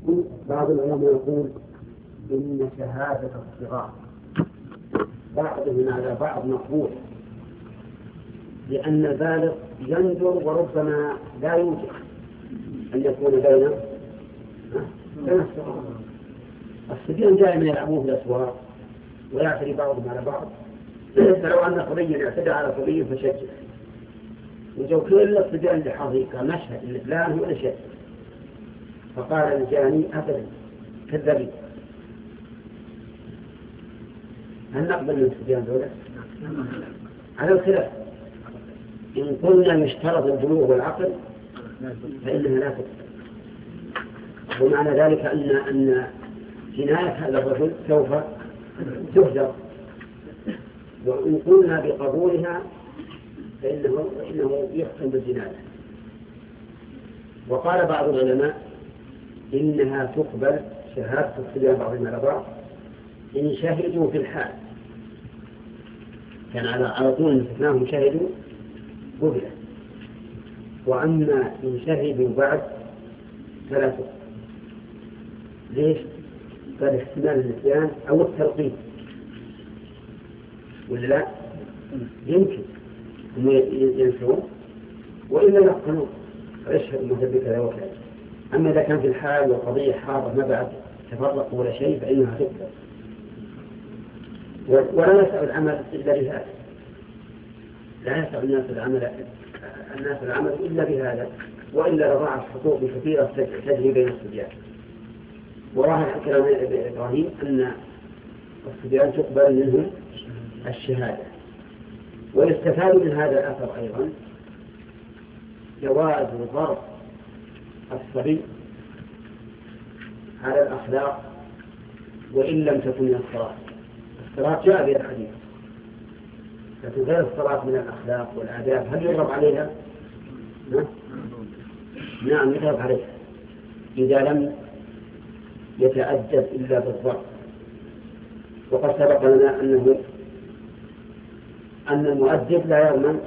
بعض العلماء يقول إن شهادة الصغار بعضهم على بعض مقبول، لأن البالغ ينظر وربما لا يوجد أن يكون بين الصغار. الصبيان دائما يلعبون في الأسواق ويعتري بعضهم على بعض، فلو أن صبيا يعتدى على صبي فشجع وجو كل الصبيان لحظيقة مشهد اللي فلان هو الشيء، فقال الجاني أبدا كذبي. هل نقبل من الصبيان ذولا؟ على الخلاف، إن قلنا يشترط البلوغ والعقل فإنها لا تقبل، ومعنى ذلك أن جناية هذا الرجل سوف تهجر، وإن قلنا بقبولها فإنه يحكم بالجناية. وقال بعض العلماء إنها تقبل شهادة الصبيان بعضهم على بعض إن شهدوا في الحال، كان على طول استثناهم شهدوا قبلة، وأما إن شهدوا بعد فلا تقبل. ليش؟ قال احتمال النسيان أو التلقين، ولا لا؟ يمكن هم ينسون وإلا يقتنون فيشهد المثبت كذا وكذا. أما إذا كان في الحال والقضية حاضر ما بعد تفرقوا ولا شيء فإنها تقبل، ولا يسع العمل إلا بهذا، لا يسع الناس العمل إلا بهذا، وإلا رضاعت حقوق كثيرة تجري بين الصبيان. وراها كلام إبراهيم أن الصبيان تقبل منهم الشهادة. ويستفاد من هذا الأثر أيضا جواز ضرب الصبي على الأخلاق وإن لم تكن من الصلاة. الصلاة جاء بها الحديث، لكن غير الصلاة من الأخلاق والآداب هل يضرب عليها؟ نعم يضرب عليها إذا لم يتأدب إلا بالضرب. وقد سبق لنا أن المؤدب لا يضمن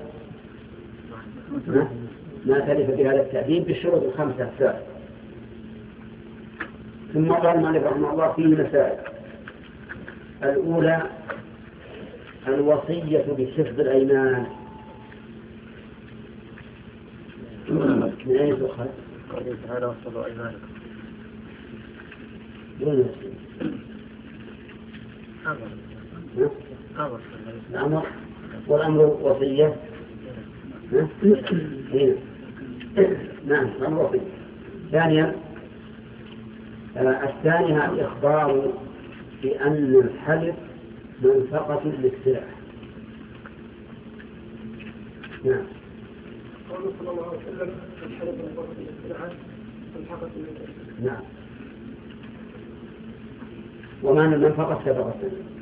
ما تلف بهذا التأديب بالشروط الخمسة السابقة. ثم قال مالك رحمه الله فيه مسائل. الأولى الوصية بحفظ الأيمان. من أين تؤخذ؟ قال تعالى واحفظوا أيمانكم. الأمر والأمر وصية. نعم الأمر وصية. ثانيا الثانية الإخبار بأن الحلف منفقة للسلع. نعم. قال صلى الله عليه وسلم الحلف منفقة للسلع منفقة للسلع. نعم. ومعنى المنفقة سبقت،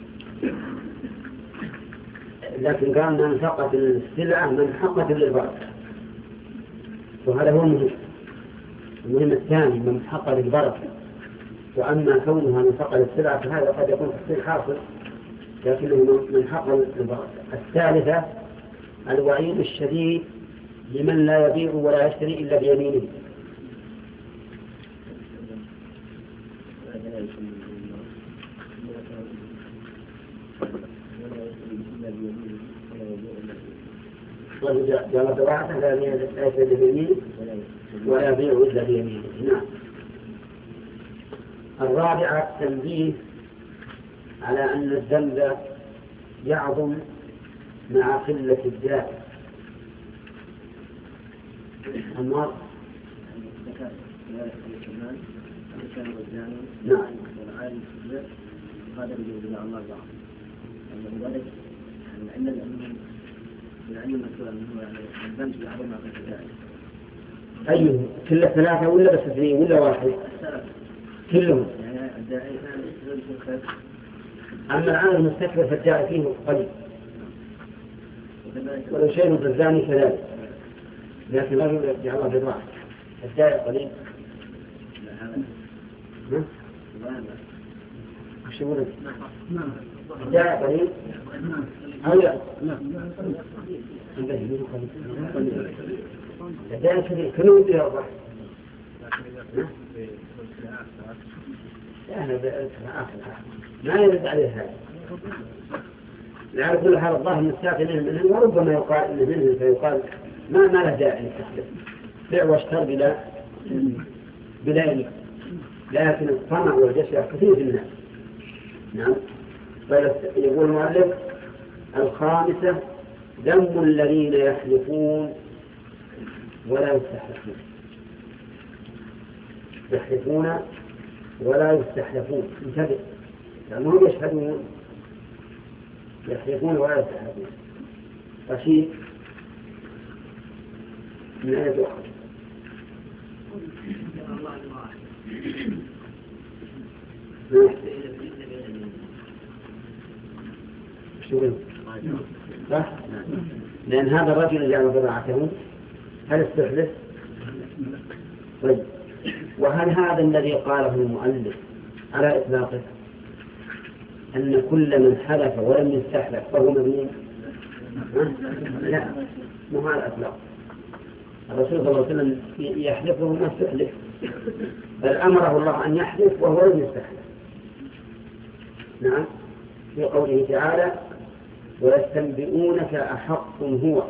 لكن قال منفقة للسلع منحقة للبركة، وهذا هو المهم الثاني منحقة للبركة. وأما كونها منفقة للسلع فهذا قد يكون تحصيل حاصل لكنه منحقة للبركة. الثالثة الوعيد الشديد لمن لا يبيع ولا يشتري إلا بيمينه. جل بواعثة لا يشتري بيمينه ولا يبيع إلا بيمينه. نعم. الرابعة التنبيه على أن الذنب يعظم مع قلة الداء. النار. نعم. هذا اللي يدل على الله تعالى. لذلك العلم المسؤول عنه يعني الذنب يعظم مع قلة الداء. أيه كل ثلاثة ولا بس اثنين ولا واحد؟ كلهم. أما العالم المستكبر فالداعي فيه قليل، ولو شيء في الزاني كذلك، لكن لا يرجع الله بالراحة. الداعي قليل. وش يقول؟ الداعي قليل أو لا؟ الداعي كثير كلهم يرضى. ما يرد عليه هذا. لعل كل حال الظاهر مستاقل منه، وربما يقال إنه منه فيقال ما له داعي للتحليل، بيع واشتر بلا إلم. لكن الطمع والجشع كثير في الناس. نعم. يقول المؤلف: الخامسة ذم الذين يحلفون ولا يستحلفون. يحلفون ولا يستحلفون، انتبه، لأنهم يشهدون، يحلفون ولا يستحلفون. رشيد من أين تؤخذ؟ صح؟ لأن هذا الرجل جعل بضاعته هل استحلف؟ طيب، وهل هذا الذي قاله المؤلف على إطلاقه أن كل من حلف ولم يستحلف فهو مذموم؟ لا، مو على الإطلاق. الرسول صلى الله عليه وسلم يحلف وهو ما استحلف، بل أمره الله أن يحلف وهو لم يستحلف. نعم، في قوله تعالى: ويستنبئونك أحق هو،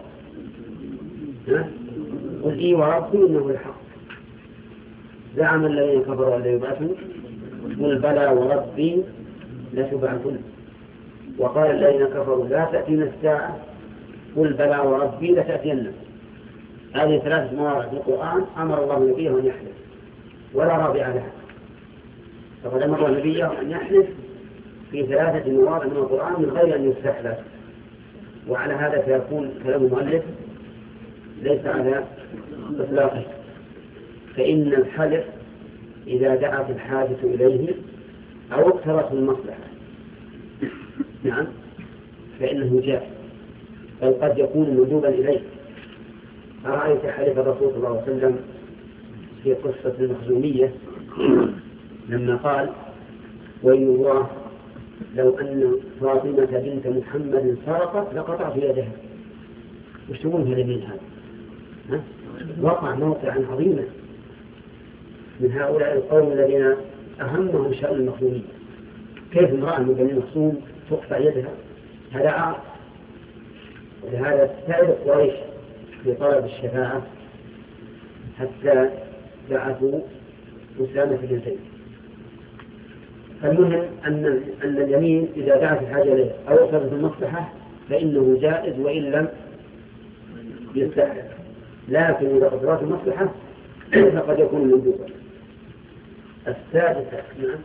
قل إي وربي إنه الحق. زعم الذين كفروا أن لا يبعثوا، قل بلى وربي لتبعثن. وقال الذين كفروا لا تأتينا الساعة، قل بلى وربي لتأتين. هذه 3 مواضع في القرآن أمر الله نبيه أن يحلف ولا رابع لها. فقد أمر نبيه أن يحلف في 3 مواضع من القرآن من غير أن يستحلف. وعلى هذا فيكون كلام المؤلف ليس على إطلاقه، فإن الحلف إذا دعت الحاجة إليه أو اقترت المصلحة، نعم، فإنه جاء، بل قد يكون مندوبا إليه. أرأيت حلف الرسول صلى الله عليه وسلم في قصة المخزومية لما قال: والله لو أن فاطمة بنت محمد سرقت لقطعت يدها. وش تقول هذا من هذا؟ وقع موقعا عظيما من هؤلاء القوم الذين أهمهم شأن المخزومية. كيف امرأة من بني مخزوم تقطع يدها؟ هذا عار. ولهذا استعد قريش في طلب الشفاعة حتى بعثوا أسامة بن زيد. فالمهم أن اليمين إذا دعت الحاجة إليه أو اقتضت المصلحة فإنه جائز وإن لم يستحلف، لكن إذا اقتضت المصلحة فقد يكون مندوبا. السادسة، نعم،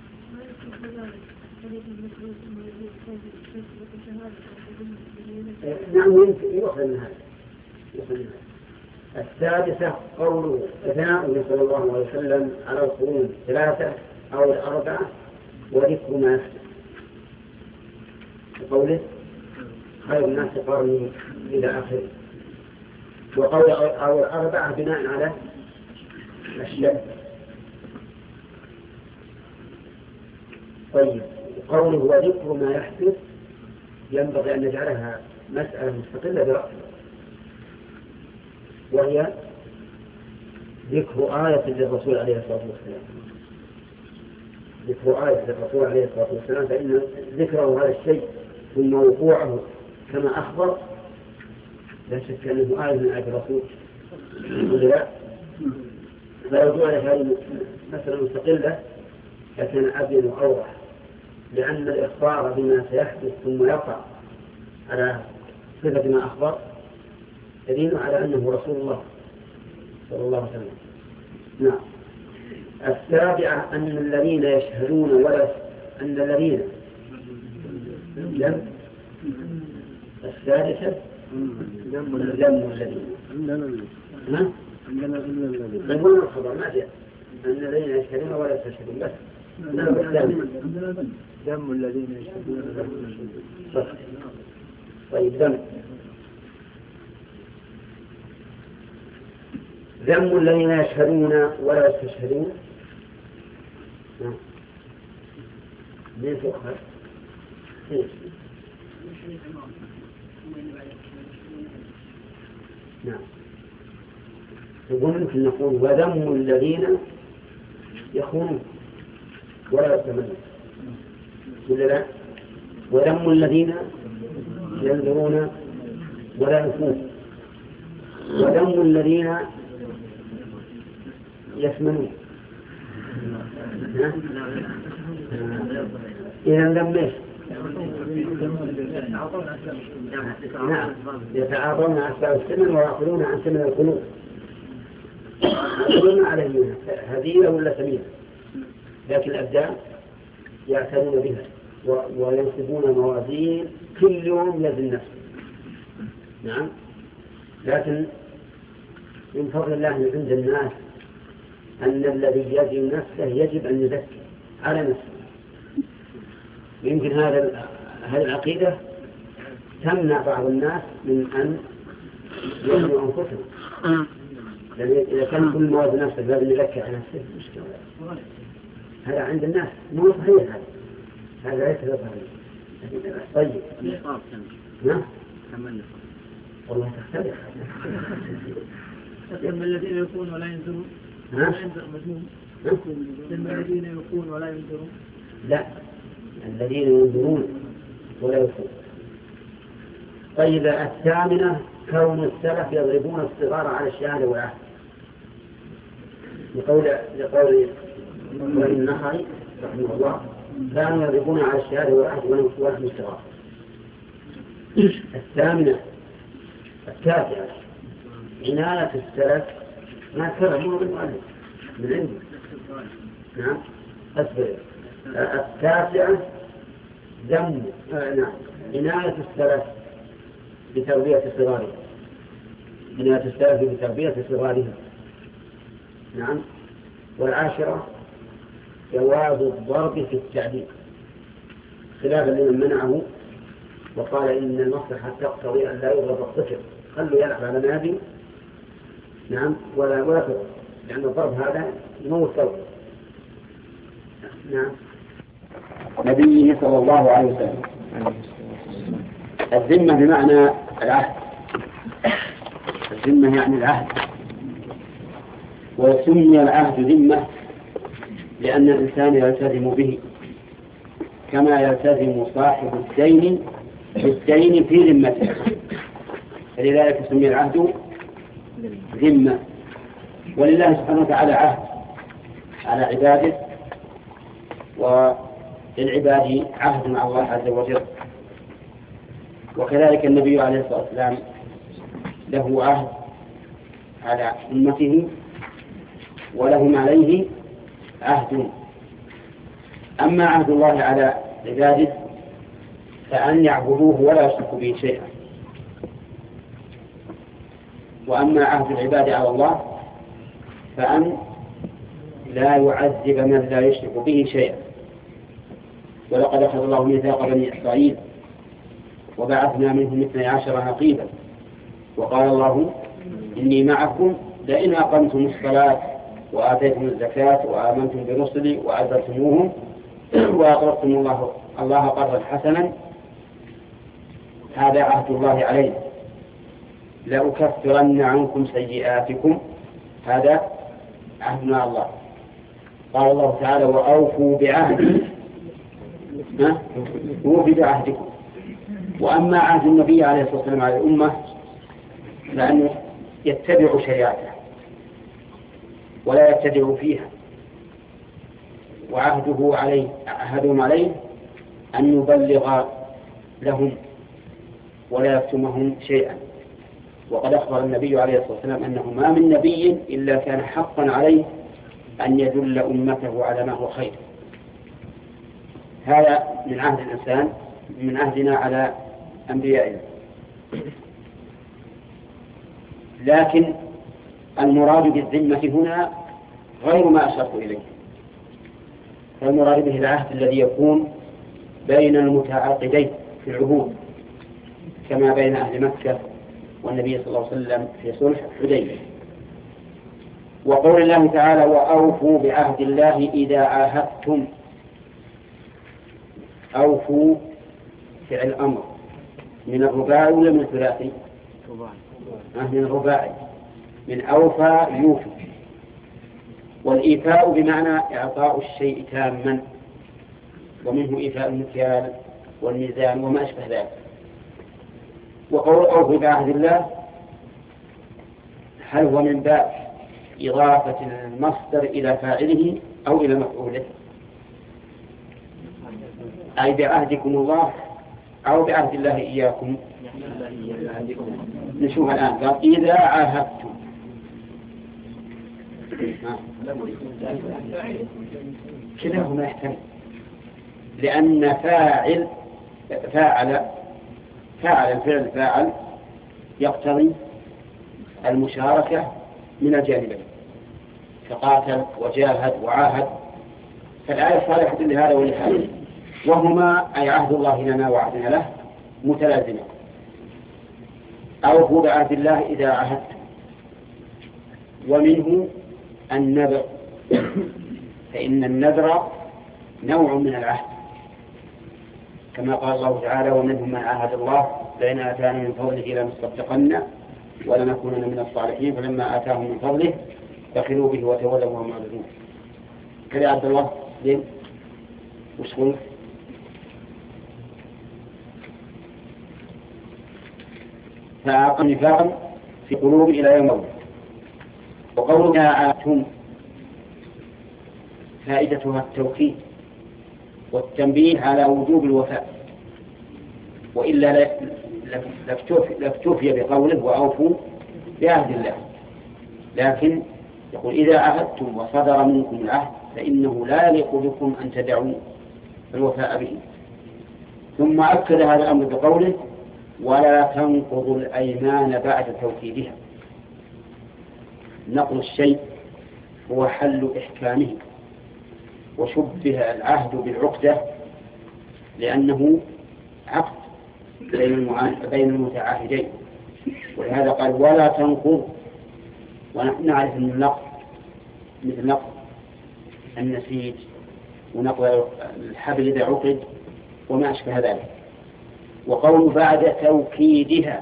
نعم، يؤخذ من هذا. السادسة قوله: ثناء صلى الله عليه وسلم على القرون 3 أو 4 وذكر ما يحدث. وقوله: خير الناس قرني إلى آخره. وقول أو 4 بناء على الشأن. طيب، قوله وذكر ما يحدث ينبغي أن نجعلها مسألة مستقلة برأسها، وهي ذكر آية للرسول عليه الصلاة والسلام. ذكر آية للرسول عليه الصلاة والسلام، فإن ذكره هذا الشيء ثم وقوعه كما أخبر لا شك أنه آية من آية الرسول. فلو جعل هذه مسألة مستقلة لكان أبين وأوضح، لأن الإخبار بما سيحدث ثم يقع على صفة ما أخبر يدل على أنه رسول الله صلى الله عليه وسلم. نعم. السابعة أن الذين يشهدون ولا أن الذين لم. السادسة لم الذين ما نقول الخبر ما جاء أن الذين يشهدون ولا يستشهدون بس دم الذين يشهدون ولا يستشهدون. طيب، ذم الذين يشهدون ولا يستشهدون. ليه تؤخذ؟ نعم، يقول ممكن نقول وذم الذين يخونون ولا يتمنون ولا لا؟ وذم الذين ينذرون ولا يفون وذم الذين يثمنون. إذا ذم إيش؟ نعم يتعاطون عن أسباب الثمن ويأخذون عن ثمن القلوب. يقولون عليهم هدية ولا ثمينة، لكن الأبدان يعتنون بها وينصبون موازين كل يوم يزن نفسه. نعم، لكن من فضل الله عند الناس أن الذي يزن نفسه يجب أن يزكي على نفسه. يمكن هذه العقيدة تمنع بعض الناس من أن يزنوا أنفسهم، لأن إذا كان كل موازن نفسه لازم يزكي على نفسه مشكلة. هذا عند الناس مو صحيح، هذا ليس صحيح. طيب نعم والله تختلف. لما الذين يقولون ولا ينذرون لما الذين يقولون ولا ينذرون لا، الذين ينذرون ولا يقولون. طيب الثامنة كون السلف يضربون الصغار على الشهادة والعهد، لقول النخعي رحمه الله كانوا يضربون على الشهادة والعهد ونحن الصغار. الثامنة التاسعة عناية السلف ما كرهوا بالمؤلف من عنده. نعم أسبق. التاسعة نعم عناية السلف بتربية صغارهم، عناية السلف بتربية صغارهم. نعم. والعاشرة جواز الضرب في التعليم خلافا لمن منعه وقال إن المصلحة تقتضي أن لا يضرب الطفل، خلوا يلعب على نادي. نعم ولا تضرب، لأن الضرب هذا يموت صوته. نعم. نبيه صلى الله عليه وسلم. الذمة بمعنى العهد، الذمة يعني العهد، وسمي العهد ذمة لأن الإنسان يلتزم به كما يلتزم صاحب الدين بالدين في ذمته، فلذلك سمي العهد ذمة. ولله سبحانه وتعالى عهد على عباده، وللعباد عهد مع الله عز وجل. وكذلك النبي عليه الصلاة والسلام له عهد على أمته ولهم عليه عهد. أما عهد الله على عباده فأن يعبدوه ولا يشركوا به شيئا، وأما عهد العباد على الله فأن لا يعذب من لا يشرك به شيئا. ولقد أخذ الله ميثاق بني إسرائيل وبعثنا منهم 12 نقيبا وقال الله إني معكم لئن أقمتم الصلاة وآتيتم الزكاة وآمنتم برسلي وعزرتموهم وأقرضتم الله قرضا حسنا هذا عهد الله علينا لأكفرن عنكم سيئاتكم، هذا عهد مع الله. قال الله تعالى وأوفوا بعهدي وفي بعهدكم. وأما عهد النبي عليه الصلاة والسلام على الأمة فأنه يتبع شريعته ولا يبتدع فيها، عهدهم عليه أن يبلغ لهم ولا يكتمهم شيئا. وقد أخبر النبي عليه الصلاة والسلام أنه ما من نبي إلا كان حقا عليه أن يدل أمته على ما هو خير. هذا من عهد الإنسان، من عهدنا على أنبيائنا. لكن المراد بالذمة هنا غير ما أشرت إليه، فالمراد به العهد الذي يكون بين المتعاقدين في العهود كما بين أهل مكة والنبي صلى الله عليه وسلم في صلح الحديبية. وقول الله تعالى وأوفوا بعهد الله إذا عاهدتم، أوفوا فعل أمر من الرباعي ولا من الثلاثي؟ من الرباعي، من أوفى يوفي. والإيفاء بمعنى إعطاء الشيء تاما، ومنه إيفاء المكيال والميزان وما أشبه ذلك. وقول أوفوا بعهد الله هل هو من باب إضافة المصدر إلى فاعله أو إلى مفعوله؟ أي بعهدكم الله أو بعهد الله إياكم؟ نشوف الآن. قال إذا عاهدتم، كلاهما يحتمل، لأن فاعل الفعل فاعل يقتضي المشاركة من الجانبين، فقاتل وجاهد وعاهد، فالآية صالحة لهذا ولهذا، وهما أي عهد الله لنا وعهدنا له متلازمة. أوفوا بعهد الله إذا عاهدتم، ومنه النذر، فإن النذر نوع من العهد، كما قال الله تعالى ومنهم من عاهد الله لئن آتانا من فضله لنصدقن ولنكونن من الصالحين فلما آتاهم من فضله بخلوا به وتولوا وهم معرضون. كذا عبد الله لين وش قلت؟ فأعطى نفاقا في قلوب إلى يوم الدين. وقولنا آتهم فائدتها التوكيد والتنبيه على وجوب الوفاء، وإلا لاكتفي بقوله وأوفوا بعهد الله، لكن يقول إذا عهدتم وصدر منكم العهد فإنه لا يليق بكم أن تدعوا الوفاء به. ثم أكد هذا الأمر بقوله ولا تنقضوا الأيمان بعد توكيدها. نقض الشيء هو حل إحكامه، وشبه العهد بالعقدة لأنه عقد بين المتعاهدين، ولهذا قال ولا تنقض. ونحن نعرف أن النقض مثل نقض النسيج ونقض الحبل إذا عقد وما أشبه ذلك. وقول بعد توكيدها،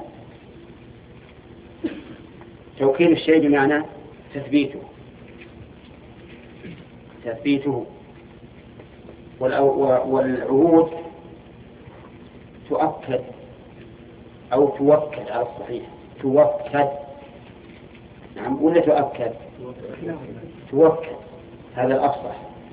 توكيد الشيء بمعنى تثبيته، والعهود تؤكد أو توكد على الصحيح، توكد نعم ولا تؤكد؟ توكد، هذا الأفصح.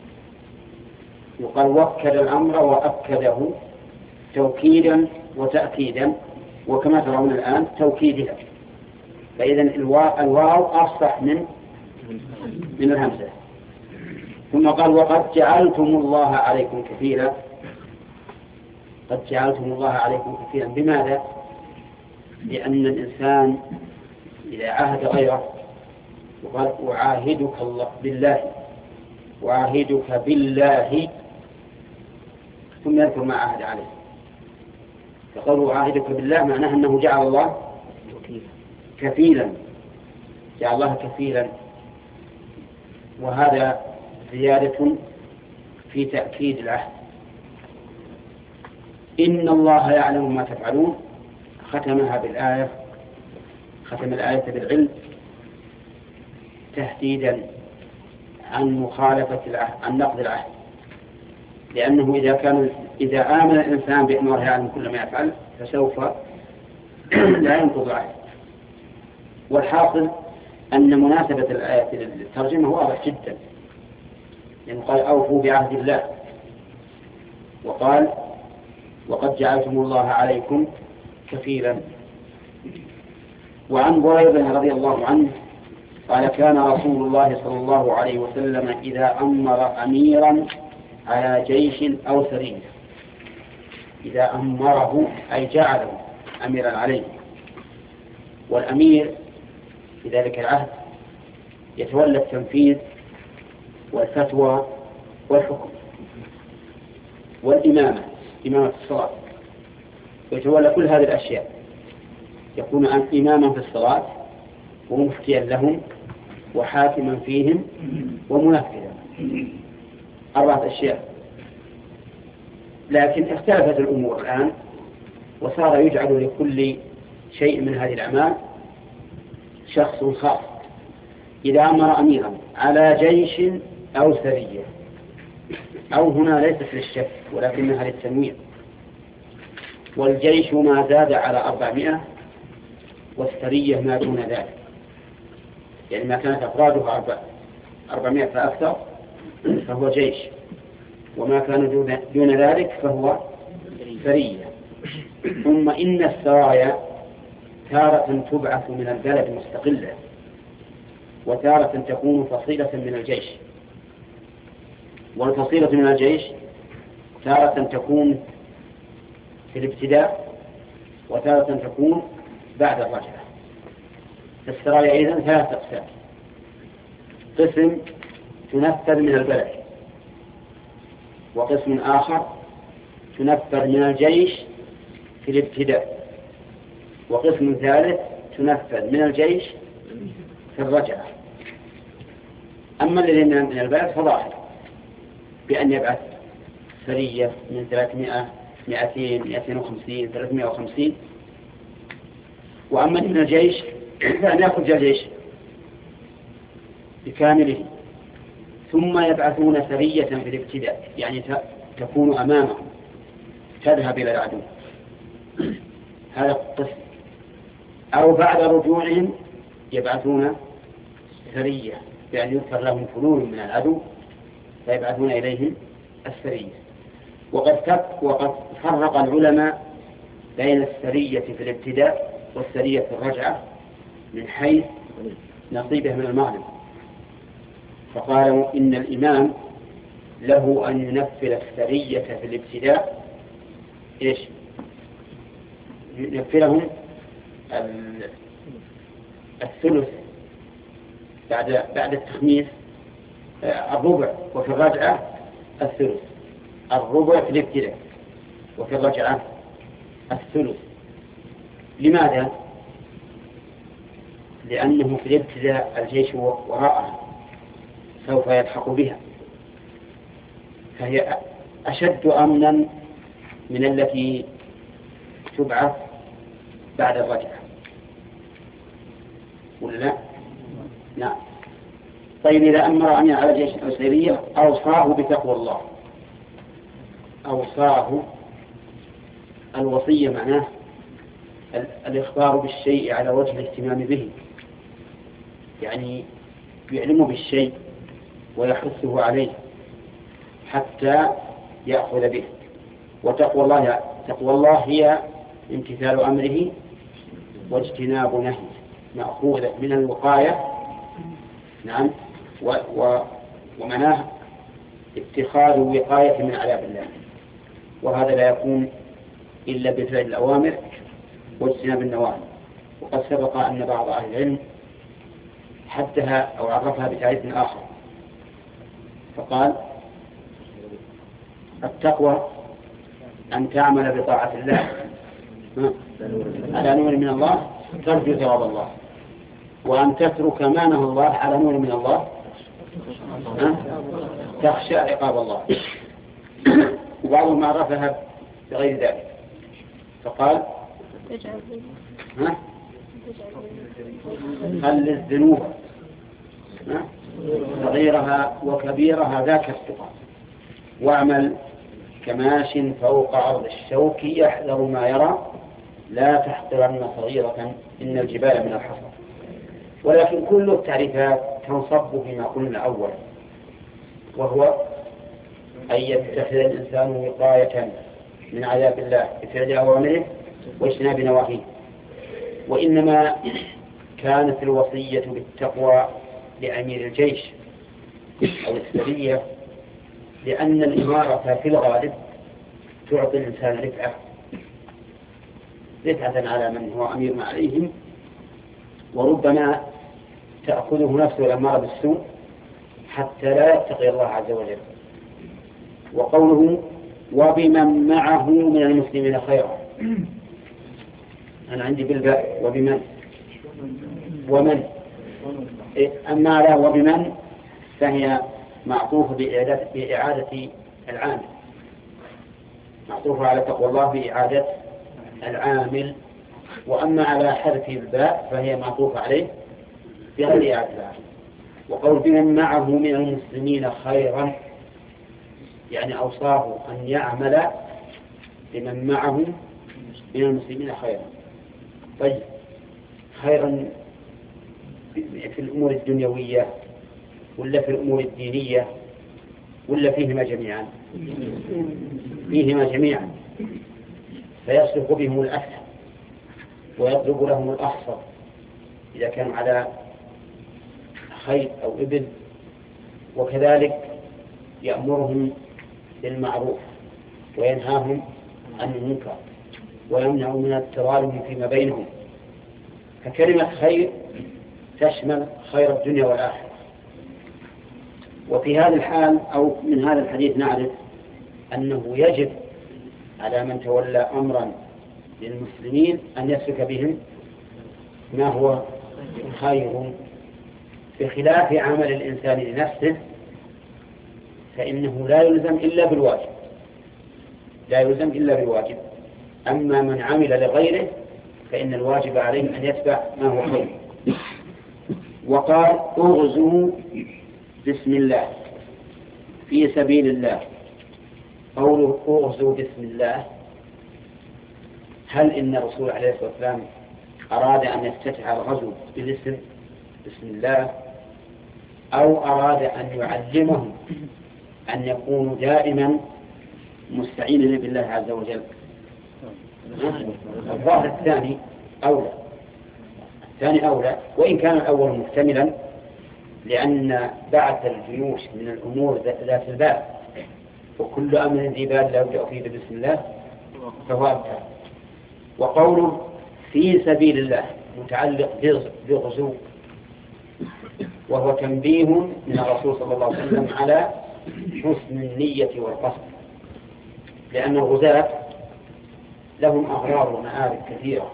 يقال وكد الأمر وأكده توكيدا وتأكيدا، وكما ترون الآن توكيدها، فإذا الواو أفصح من الهمزة. ثم قال وقد جعلتم الله عليكم كفيلا. قد جعلتم الله عليكم كفيلا بماذا؟ لأن الإنسان إذا عاهد غيره وقال أعاهدك الله بالله وأعاهدك بالله ثم يذكر ما عاهد عليه، فقالوا أعاهدك بالله معناه أنه جعل الله كفيلا، جعل الله كفيلا، وهذا زيادة في تأكيد العهد. إن الله يعلم ما تفعلون، ختمها بالآية، ختم الآية بالعلم تهديدا عن مخالفة العهد، عن نقض العهد، لأنه إذا آمن الإنسان بأن الله يعلم كل ما يفعل فسوف لا ينقض العهد. والحاصل أن مناسبة الآية للترجمة واضح جدا، لأنه قال أوفوا بعهد الله، وقال وقد جعلتم الله عليكم كفيلا. وعن بريدة رضي الله عنه قال كان رسول الله صلى الله عليه وسلم إذا أمر أميرا على جيش أو سرية، إذا أمره أي جعله أميرا عليه، والأمير في ذلك العهد يتولى التنفيذ والفتوى والحكم والإمامة، إمامة الصلاة، ويتولى كل هذه الأشياء، يكون إماما في الصلاة ومفتيا لهم وحاكما فيهم ومنفذا، 4 أشياء. لكن اختلفت الأمور الآن، وصار يجعل لكل شيء من هذه الأعمال شخص خاص إذا أمر أميرا على جيش أو سرية، أو هنا ليست للشك ولكنها للتنويع، والجيش ما زاد على 400 والسرية ما دون ذلك، يعني ما كانت أفرادها 400 فأكثر فهو جيش، وما كان دون ذلك فهو سرية. ثم إن السرايا تارة تبعث من البلد مستقلة، وتارة تكون فصيلة من الجيش، والفصيلة من الجيش تارة تكون في الابتداء وتارة تكون بعد الرجعة. السرايا إذن 3 أقسام: قسم تنفذ من البلد، وقسم آخر تنفذ من الجيش في الابتداء، وقسم ثالث تنفذ من الجيش في الرجعة. أما الذين من البلد فظاهر بأن يبعث سرية من 300 200 250 350، وأما من الجيش فأن يخرج الجيش بكامله، ثم يبعثون سرية في الابتداء، يعني تكون أمامهم تذهب إلى العدو، هذا القسم. أو بعد رجوعهم يبعثون سرية، بأن يذكر لهم فلول من العدو فيبعثون إليهم السرية. وقد فرق العلماء بين السرية في الابتداء والسرية في الرجعة من حيث نصيبه من المغنم، فقالوا إن الإمام له أن ينفذ السرية في الابتداء ينفذهم الثلث بعد التخميس، الربع، وفي الرجعة الثلث، الربع في الابتداء وفي الرجعة الثلث. لماذا؟ لأنه في الابتداء الجيش وراءه سوف يلحق بها، فهي أشد أمنا من التي تبعث بعد الرجعة، ولا لا؟ نعم. طيب إذا أمر أمير على جيش أو سرية أوصاه بتقوى الله. أوصاه، الوصية معناه الإخبار بالشيء على وجه الاهتمام به، يعني يعلم بالشيء ويحثه عليه حتى يأخذ به. وتقوى الله هي امتثال أمره واجتناب نهيه، مأخوذة من الوقاية. نعم. ومناه اتخاذ وقاية من عذاب الله، وهذا لا يكون إلا بفعل الأوامر واجتناب النواهي. وقد سبق أن بعض أهل العلم حدها أو عرفها بتعريف آخر، فقال: التقوى أن تعمل بطاعة الله على نور من الله ترجو ثواب الله، وأن تترك ما نهى الله على نور من الله تخشى عقاب الله. وبعضهم عرفها بغير ذلك فقال: خل الذنوب صغيرها وكبيرها ذاك الثقة، واعمل كماش فوق عرض الشوك يحذر ما يرى، لا تحقرن صغيرة إن الجبال من الحصى. ولكن كل التعريفات تنصب فيما قلنا أولا، وهو أن يتخذ الإنسان وقاية من عذاب الله بفعل أوامره واجتناب نواهيه. وإنما كانت الوصية بالتقوى لأمير الجيش أو السرية لأن الإمارة في الغالب تعطي الإنسان رفعة على من هو أمير ما عليهم، وربما تأخذه نفسه الأمارة بالسوء حتى لا يتقي الله عز وجل. وقوله: وبمن معه من المسلمين خيرا، أنا عندي بالباء وبمن ومن، أما على وبمن فهي معطوفة بإعادة العامل، معطوفة على تقوى الله بإعادة العامل. وأما على حذف الباء فهي معطوفة عليه بغير إعادة العامل. وقول بمن معه من المسلمين خيرا، يعني أوصاه أن يعمل بمن معه من المسلمين خيرا. طيب خيرا في الأمور الدنيوية ولا في الأمور الدينية ولا فيهما جميعا؟ فيهما جميعا، فيصلح بهم الأسهل ويطلب لهم الأحصر إذا كان على خير أو إبل، وكذلك يأمرهم بالمعروف وينهاهم عن المنكر ويمنع من التظالم فيما بينهم. فكلمة خير تشمل خير الدنيا والآخرة. وفي هذا الحال أو من هذا الحديث نعرف أنه يجب على من تولى أمرا للمسلمين أن يسلك بهم ما هو خير، بخلاف عمل الإنسان لنفسه فإنه لا يلزم إلا بالواجب، لا يلزم إلا بالواجب. أما من عمل لغيره فإن الواجب عليه أن يتبع ما هو خير. وقال اغزوا بسم الله في سبيل الله. قوله اغزوا بسم الله، هل إن الرسول عليه الصلاة والسلام أراد أن يفتتح الغزو بالاسم بسم الله، أو أراد أن يعلمهم أن يكونوا دائما مستعينين بالله عز وجل؟ الظاهر الثاني أولى، الثاني أولى، وإن كان الأول محتملا، لأن بعث الجيوش من الأمور ذات البال، وكل أمر ذي بال لا يبدأ فيه بسم الله فهو أبتر. وقوله في سبيل الله متعلق بغزو، وهو تنبيه من الرسول صلى الله عليه وسلم على حسن النية والقصد، لأن الغزاة لهم أغراض ومآرب كثيرة،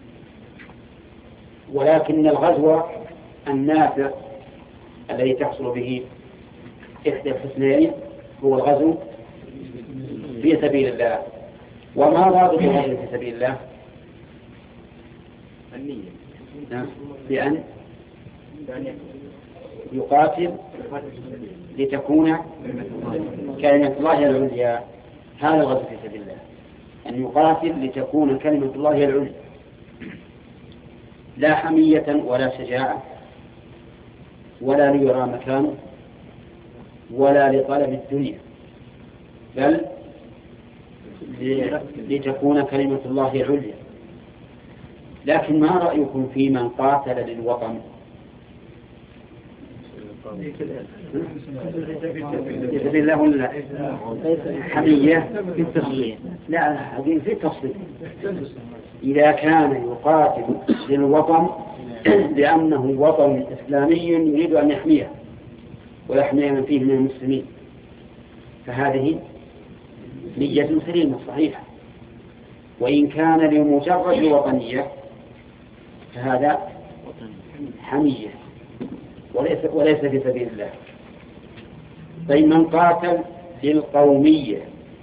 ولكن الغزو النافع الذي تحصل به إحدى الحسنين هو الغزو في سبيل الله. وما ضابط الغزو في سبيل الله؟ النية، بأن يقاتل لتكون كلمة الله العليا. هذا الغزو في سبيل الله، أن يقاتل لتكون كلمة الله العليا، لا حمية ولا شجاعة ولا ليرى مكانه ولا لطلب الدنيا، بل لتكون كلمة الله عليا. لكن ما رأيكم في من قاتل للوطن؟ في سبيل الله ولا حمية؟ لا، هذه في التفصيل. إذا كان يقاتل للوطن لأنه وطن إسلامي يريد أن يحميه ويحمي من فيه من المسلمين، فهذه نية سليمة صحيحة. وإن كان لمجرد وطنية فهذا حمية وليس في سبيل الله. طيب من قاتل للقومية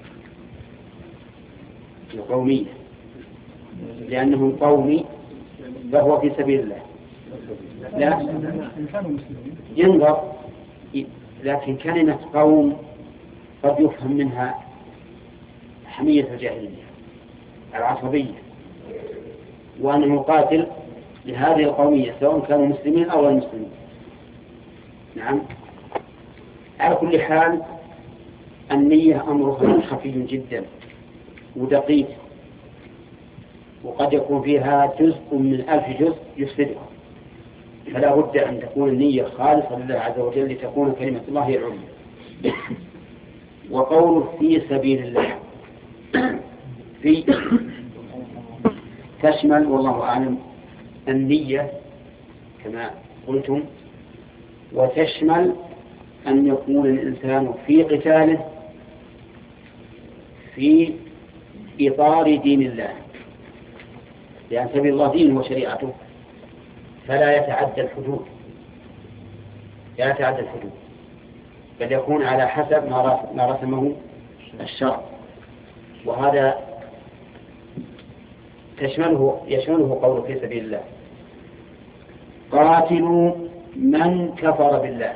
لأنه قومي فهو في سبيل الله، لا ينظر. لكن كلمة قوم قد يفهم منها حمية الجاهلية العصبية، وأنه يقاتل لهذه القومية سواء كانوا مسلمين أو غير مسلمين. نعم، على كل حال النية أمرها خفي جدا ودقيق، وقد يكون فيها جزء من 1000 جزء يفسدها، فلا بد أن تكون النية خالصة لله عز وجل لتكون كلمة الله هي العليا. وقوله في سبيل الله في تشمل والله أعلم النية كما قلتم، وتشمل أن يكون الإنسان في قتاله في إطار دين الله، لأن سبيل الله دينه وشريعته، فلا يتعدى الحدود، بل يكون على حسب ما رسمه الشرع. وهذا يشمله قوله في سبيل الله. قاتلوا من كفر بالله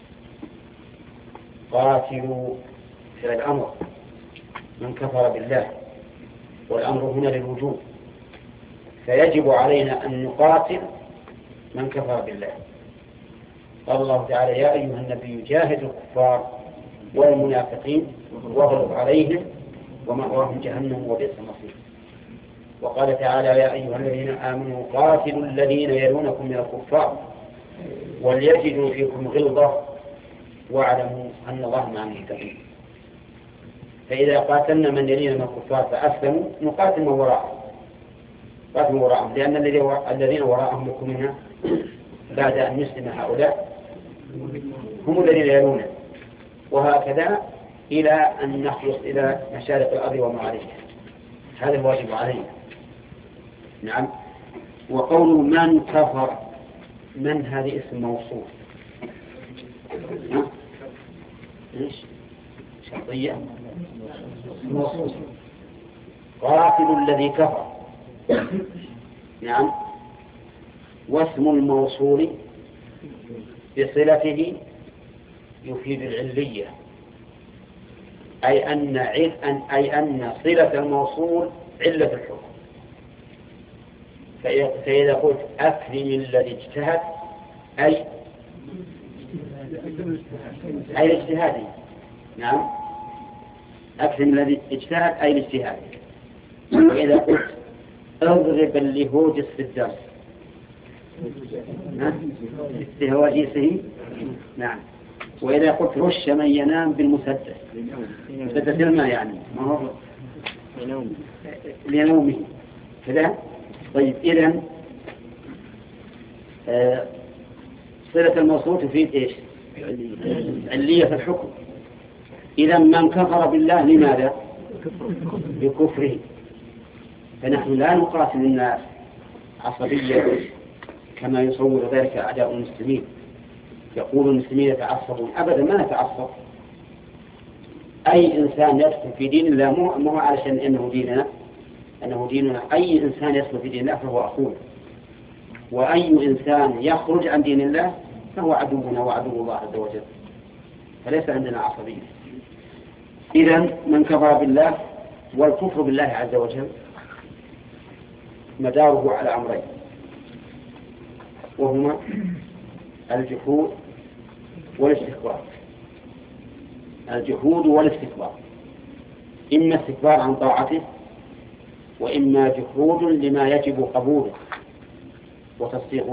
قاتلوا فعل الأمر من كفر بالله، والأمر هنا للوجوب، فيجب علينا أن نقاتل من كفر بالله. قال الله تعالى يا أيها النبي جاهد الكفار والمنافقين واغلظ عليهم ومأواهم جهنم وبئس المصير. وقال تعالى يا أيها الذين آمنوا قاتلوا الذين يلونكم من الكفار وليجدوا فيكم غلظة واعلموا أن الله مع المتقين. فإذا قاتلنا من يلينا من الكفار فأسلموا نقاتل من وراءهم، لأن الذين وراءهم يكونون بعد أن يسلم هؤلاء هم الذين يلون، وهكذا إلى أن نخلص إلى مشارق الأرض ومغاربها. هذا الواجب علينا. نعم. وقوله من كفر، من هذه اسم موصول ايش شرطية موصول. قاتل الذي كفر. نعم. واسم الموصول بصلته يفيد العلية، أي أن صلة الموصول علة الحكم. فإذا قلت أكرم الذي اجتهد أي الاجتهادي. نعم. أكرم الذي اجتهد أي الاجتهادي. وإذا قلت اضرب اللهوجس في الدرس استهواجيسه. نعم. وإذا قلت رش من ينام بالمسدس، مسدس الماء يعني ما هو لنومه كذا. طيب إذن صلة الموصول تفيد إيش؟ علية في الحكم. إذن من كفر بالله لماذا؟ بكفره. فنحن لا نقاتل الناس عصبية كما يصور ذلك أعداء المسلمين. يقول المسلمين يتعصبون، أبدا ما نتعصب. أي إنسان يدخل في دين الله مو علشان أنه ديننا. أي إنسان يدخل في دين الله فهو أخوه، وأي إنسان يخرج عن دين الله فهو عدونا وعدو الله عز وجل. فليس عندنا عصبية. إذن من كفر بالله، والكفر بالله عز وجل مداره على أمرين، وهما الجحود والاستكبار. الجحود والاستكبار، إما استكبار عن طاعته، وإما جحود لما يجب قبوله وتصديقه.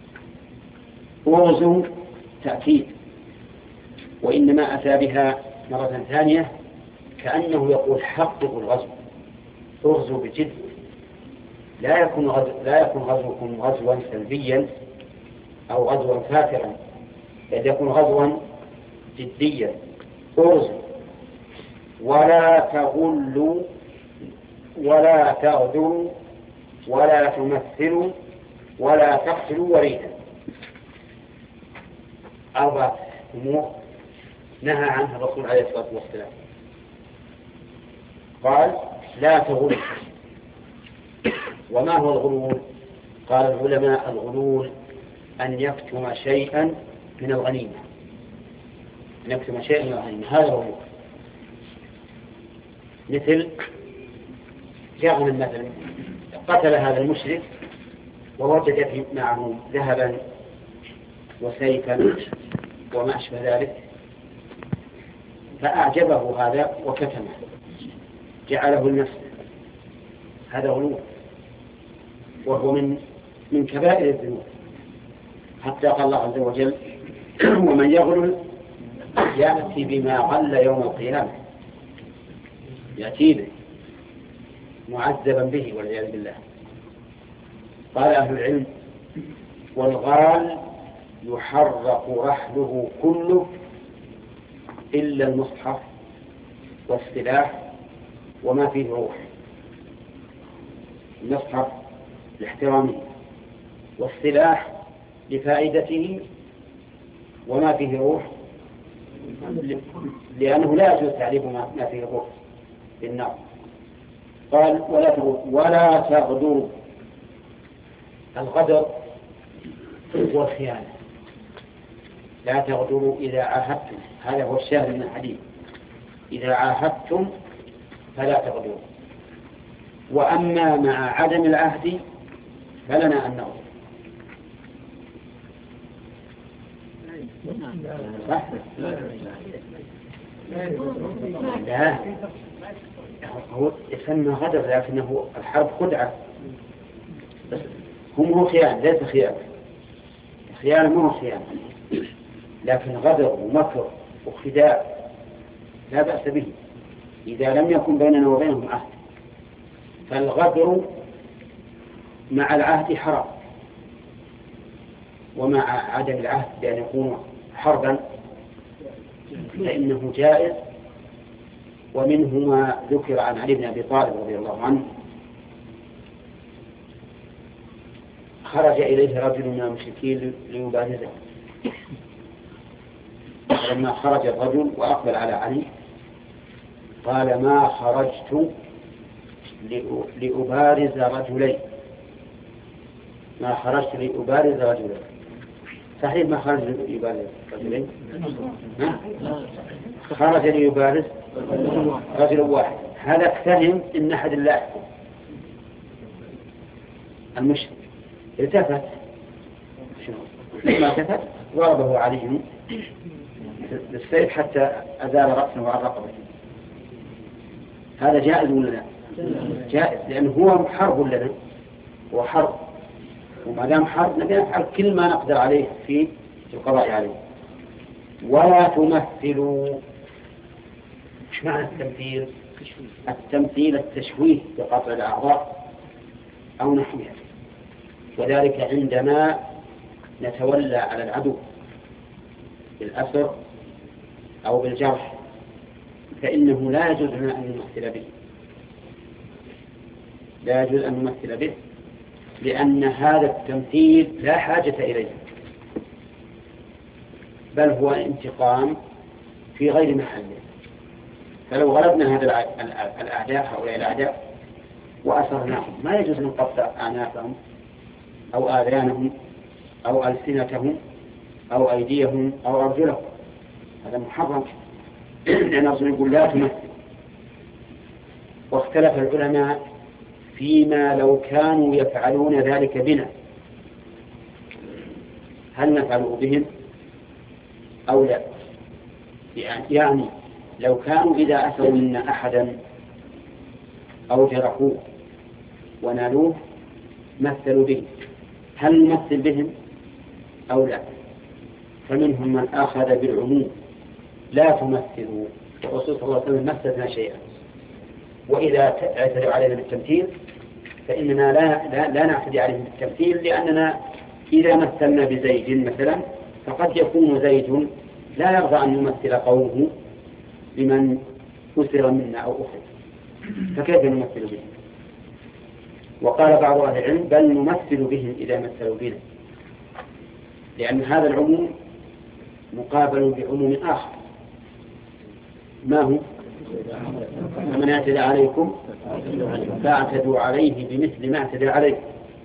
أوزوا تأكيد، وإنما أتى بها مرة ثانية كأنه يقول حققوا الغزو، اغزوا بجد. لا يكون غزوكم غزوا سلبيا أو غزوا فاترا، بل يكون غزوا جديا. اغزوا ولا تغلوا ولا تغدروا ولا تمثلوا ولا تقتلوا وليدا. 4 أمور نهى عنها الرسول عليه الصلاة والسلام. قال لا تغلوا. وما هو الغلول؟ قال العلماء الغلول أن يكتم شيئا من الغنيمة. هذا هو. مثل جاء من مثلا قتل هذا المشرك ووجد معه ذهبا وسيفا وما أشبه ذلك، فأعجبه هذا وكتمه جعله لنفسه. هذا غلول، وهو من كبائر الذنوب، حتى قال الله عز وجل ومن يغلل يأتي بما غل يوم القيامة، يأتي به معذبا به والعياذ بالله. قال أهل العلم والغال يحرق رحله كله إلا المصحف والسلاح وما فيه روح. المصحف لاحترامه، والسلاح لفائدته، وما فيه روح لأنه لا يجوز تعريف ما فيه روح بالنار. قال ولا تغدروا. الغدر هو الخيانة، لا تغدروا إذا عاهدتم، هذا هو الشاهد من الحديث، إذا عاهدتم فلا تغدروا. وأما مع عدم العهد فلنا أن نغدر. صح؟ لا، هو يسمى غدر لكنه الحرب خدعة، بس هم خيانة ليس خيانة. خيانة مو خيانة، لكن غدر ومكر وخداع لا بأس به إذا لم يكن بيننا وبينهم عهد. فالغدر مع العهد حرام، ومع عدم العهد بأن يكون حربا فإنه جائز. ومنه ما ذكر عن علي بن أبي طالب رضي الله عنه خرج إليه رجل من المشركين ليبارزه، فلما خرج الرجل وأقبل على علي قال: ما خرجت لأبارز رجلين، ما خرجت لأبارز رجلين. صحيح ما خرج ليبارز رجلين، خرج ليبارز رجل واحد. هذا فهم إن أحد لا يحكم. المشرك التفت، لما التفت ضربه عليه بالسيف حتى أزال رأسه عن رقبته. هذا جائز ولا لا؟ جائز، لأنه هو حرب لنا، هو حرب، وما دام حرب نبي نفعل كل ما نقدر عليه في القضاء عليه. ولا تمثلوا. ايش معنى التمثيل؟ التمثيل التشويه بقطع الأعضاء أو نحوها، وذلك عندما نتولى على العدو بالأسر أو بالجرح فإنه لا يجوز لنا أن نمثل به، لا يجوز أن نمثل به، لأن هذا التمثيل لا حاجة إليه، بل هو انتقام في غير محله. فلو غلبنا هذا الأعداء، هؤلاء الأعداء، وأسرناهم ما يجوز أن نقطع أعناقهم أو آذانهم أو ألسنتهم أو أيديهم أو أرجلهم، هذا محرم، لأن الرسول يقول لا تمثل. واختلف العلماء فيما لو كانوا يفعلون ذلك بنا، هل نفعله بهم أو لا؟ يعني لو كانوا إذا أسروا منا أحدا أو جرحوه ونالوه مثلوا به، هل نمثل بهم أو لا؟ فمنهم من أخذ بالعموم لا تمثلوا، الرسول صلى الله عليه وسلم مثلنا شيئا، وإذا اعتدوا علينا بالتمثيل فإننا لا نعتدي عليهم بالتمثيل، لأننا إذا مثلنا بزيد مثلا فقد يكون زيد لا يرضى أن يمثل قومه بمن أسر منا أو أخذ، فكيف نمثل بهم؟ وقال بعض أهل العلم بل نمثل بهم إذا مثلوا بنا، لأن هذا العموم مقابل بعموم آخر، ما هو؟ فمن اعتدى عليكم فاعتدوا عليه بمثل ما اعتدى عليكم.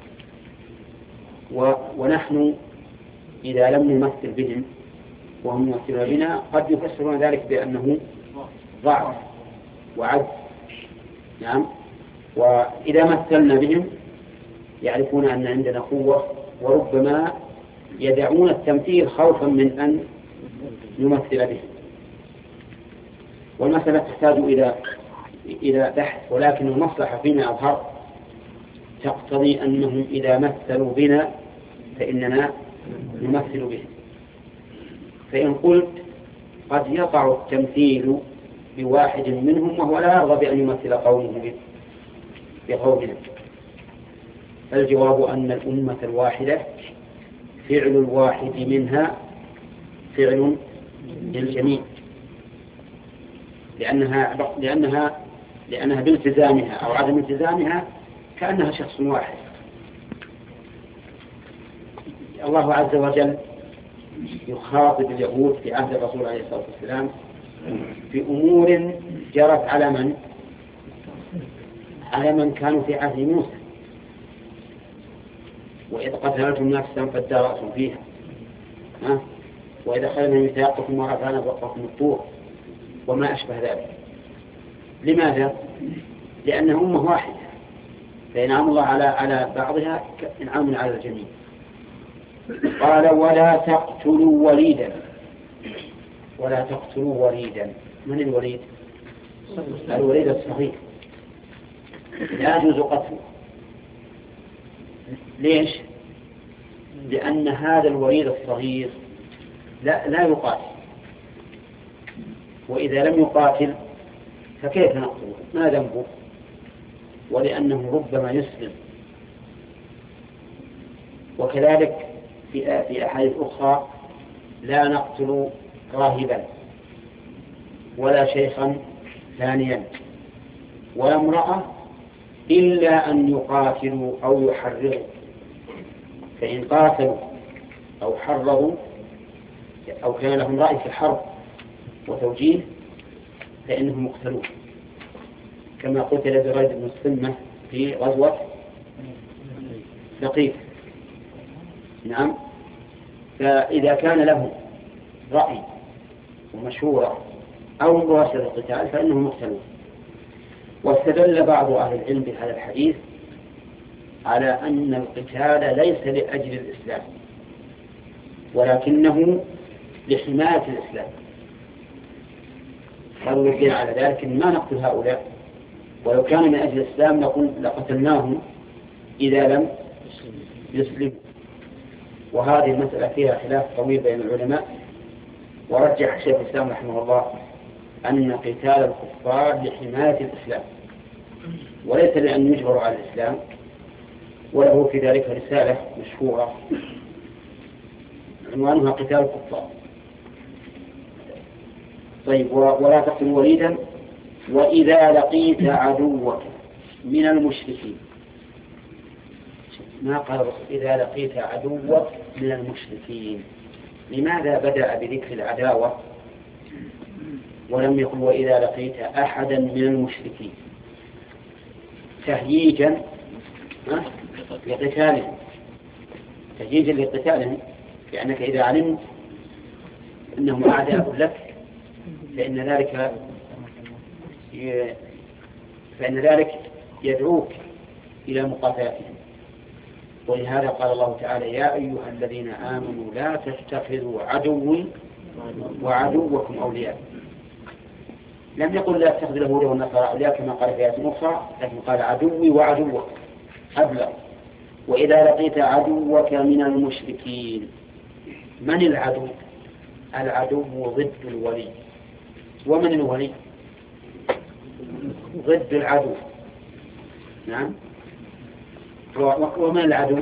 ونحن إذا لم نمثل بهم وهم يمثلون بنا قد يفسرون ذلك بأنه ضعف وعجز. نعم، وإذا مثلنا بهم يعرفون أن عندنا قوة، وربما يدعون التمثيل خوفا من أن نمثل بهم. والمسألة تحتاج إلى بحث، ولكن المصلحة فيما أظهر تقتضي أنهم إذا مثلوا بنا فإننا نمثل بهم. فإن قلت قد يقع التمثيل بواحد منهم وهو لا يرضى بأن يمثل قومه بقومنا، فالجواب أن الأمة الواحدة فعل الواحد منها فعل للجميع، لأنها بالتزامها أو عدم التزامها كأنها شخص واحد. الله عز وجل يخاطب اليهود في عهد الرسول عليه الصلاة والسلام في أمور جرت على من كانوا في عهد موسى، وإذ قتلتم نفسا فادارأتم فيها وإذا خلنا ميثاقكم ورفعنا فوقكم الطور وما أشبه ذلك. لماذا؟ لأنها أمة واحدة، فإنعام الله على بعضها إنعام على الجميع. قال ولا تقتلوا وليدا. ولا تقتلوا وليدا. من الوليد؟ الوليد الصغير لا يجوز قتله. ليش؟ لأن هذا الوليد الصغير لا يقاتل، وإذا لم يقاتل فكيف نقتله؟ ما ذنبه؟ ولأنه ربما يسلم. وكذلك في أحاديث أخرى لا نقتل راهبا ولا شيخا ثانيا ولا امرأة إلا أن يقاتلوا أو يحرروا، فإن قاتلوا أو حرروا أو كان لهم رأي في الحرب وتوجيه فإنهم مقتلون، كما قتل زريد بن السمة في غزوة ثقيف. نعم. فإذا كان له رأي ومشورة أو مباشرة القتال فإنهم مقتلون. واستدل بعض أهل العلم بهذا الحديث على أن القتال ليس لأجل الإسلام ولكنه لحماية الإسلام. قالوا الدين على ذلك ما نقتل هؤلاء، ولو كان من أجل الإسلام لقتلناهم إذا لم يسلموا. وهذه المسألة فيها خلاف طويل بين العلماء، ورجح شيخ الإسلام رحمه الله أن قتال الكفار لحماية الإسلام وليس لأن يجبروا على الإسلام. وله في ذلك رسالة مشهورة عنوانها قتال الكفار. طيب ولا تقتلوا وليدا وإذا لقيت عدوك من المشركين. ما قال إذا لقيت عدوك من المشركين؟ لماذا بدأ بذكر العداوة ولم يقل وإذا لقيت أحدا من المشركين؟ تهييجا لقتالهم، تهييجا لقتالهم، لأنك إذا علمت أنهم أعداء لك فإن ذلك يدعوك إلى مقاتلتهم. ولهذا قال الله تعالى يا أيها الذين آمنوا لا تتخذوا عدوي وعدوكم أولياء. لم يقل لا تتخذوا اليهود والنصارى أولياء كما قال في آيات أخرى، لكن قال عدوي وعدوك أبلغ. وإذا لقيت عدوك من المشركين. من العدو؟ العدو ضد الولي. ومن الولي؟ ضد العدو. نعم. ومن العدو؟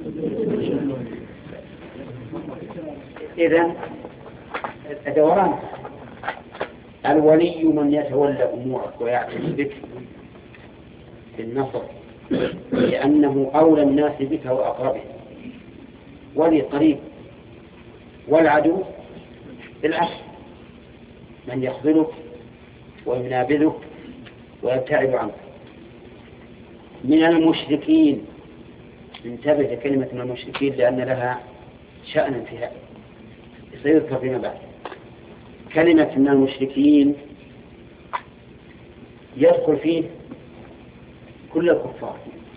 إذن الدوران. الولي من يتولى أمورك ويعتني بك بالنصر لأنه أولى الناس بك وأقربهم، ولي قريب. والعدو بالعكس من يخذلك وينابذك ويبتعد عنك. من المشركين. انتبه كلمة من المشركين لأن لها شأنا فيها سيذكر فيما بعد. كلمة من المشركين يدخل فيه كل الكفار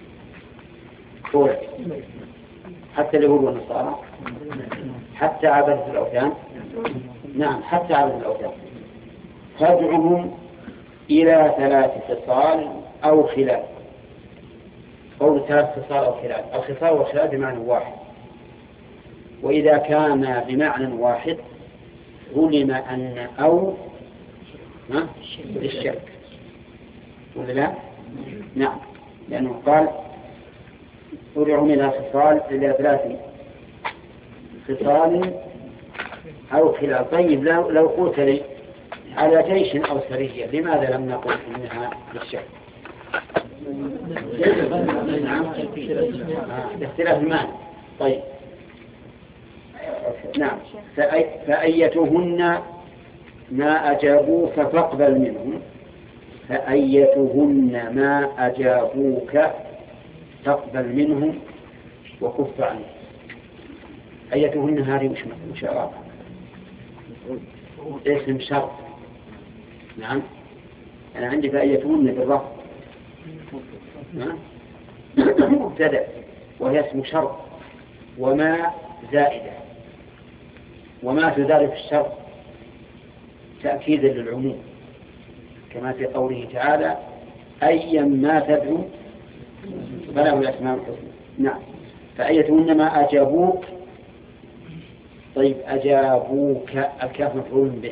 حتى اليهود والنصارى، حتى عبادة الأوثان. نعم حتى عبادة الأوثان. فادعهم إلى 3 خصال أو خلال. قول 3 خصال أو خلال. الخصال والخلال بمعنى واحد، وإذا كان بمعنى واحد علم أن أو للشرك ولا لا؟ نعم، لأنه قال ادعهم إلى خصال إلى 3 خصال أو خلال. طيب لو قلت لي على جيش أو سرية لماذا لم نقل إنها للشرك؟ اختلاف المعنى. طيب نعم. فأيتهن ما أجابوك فاقبل منهم. فأيتهن ما أجابوك فاقبل منهم وكف عنهم. أيتهن هذه مش أعرابها. اسم شرط. نعم، أنا عندي فأيتهن بالرفض مبتدأ وهي اسم شرط، وما زائدة، وما تزال في الشرط تأكيدا للعموم، كما في قوله تعالى أيا ما تدعو فله الأسماء الحسنى. نعم، فأيتهن ما أجابوك. طيب، أجابوك الكاف مفعول به،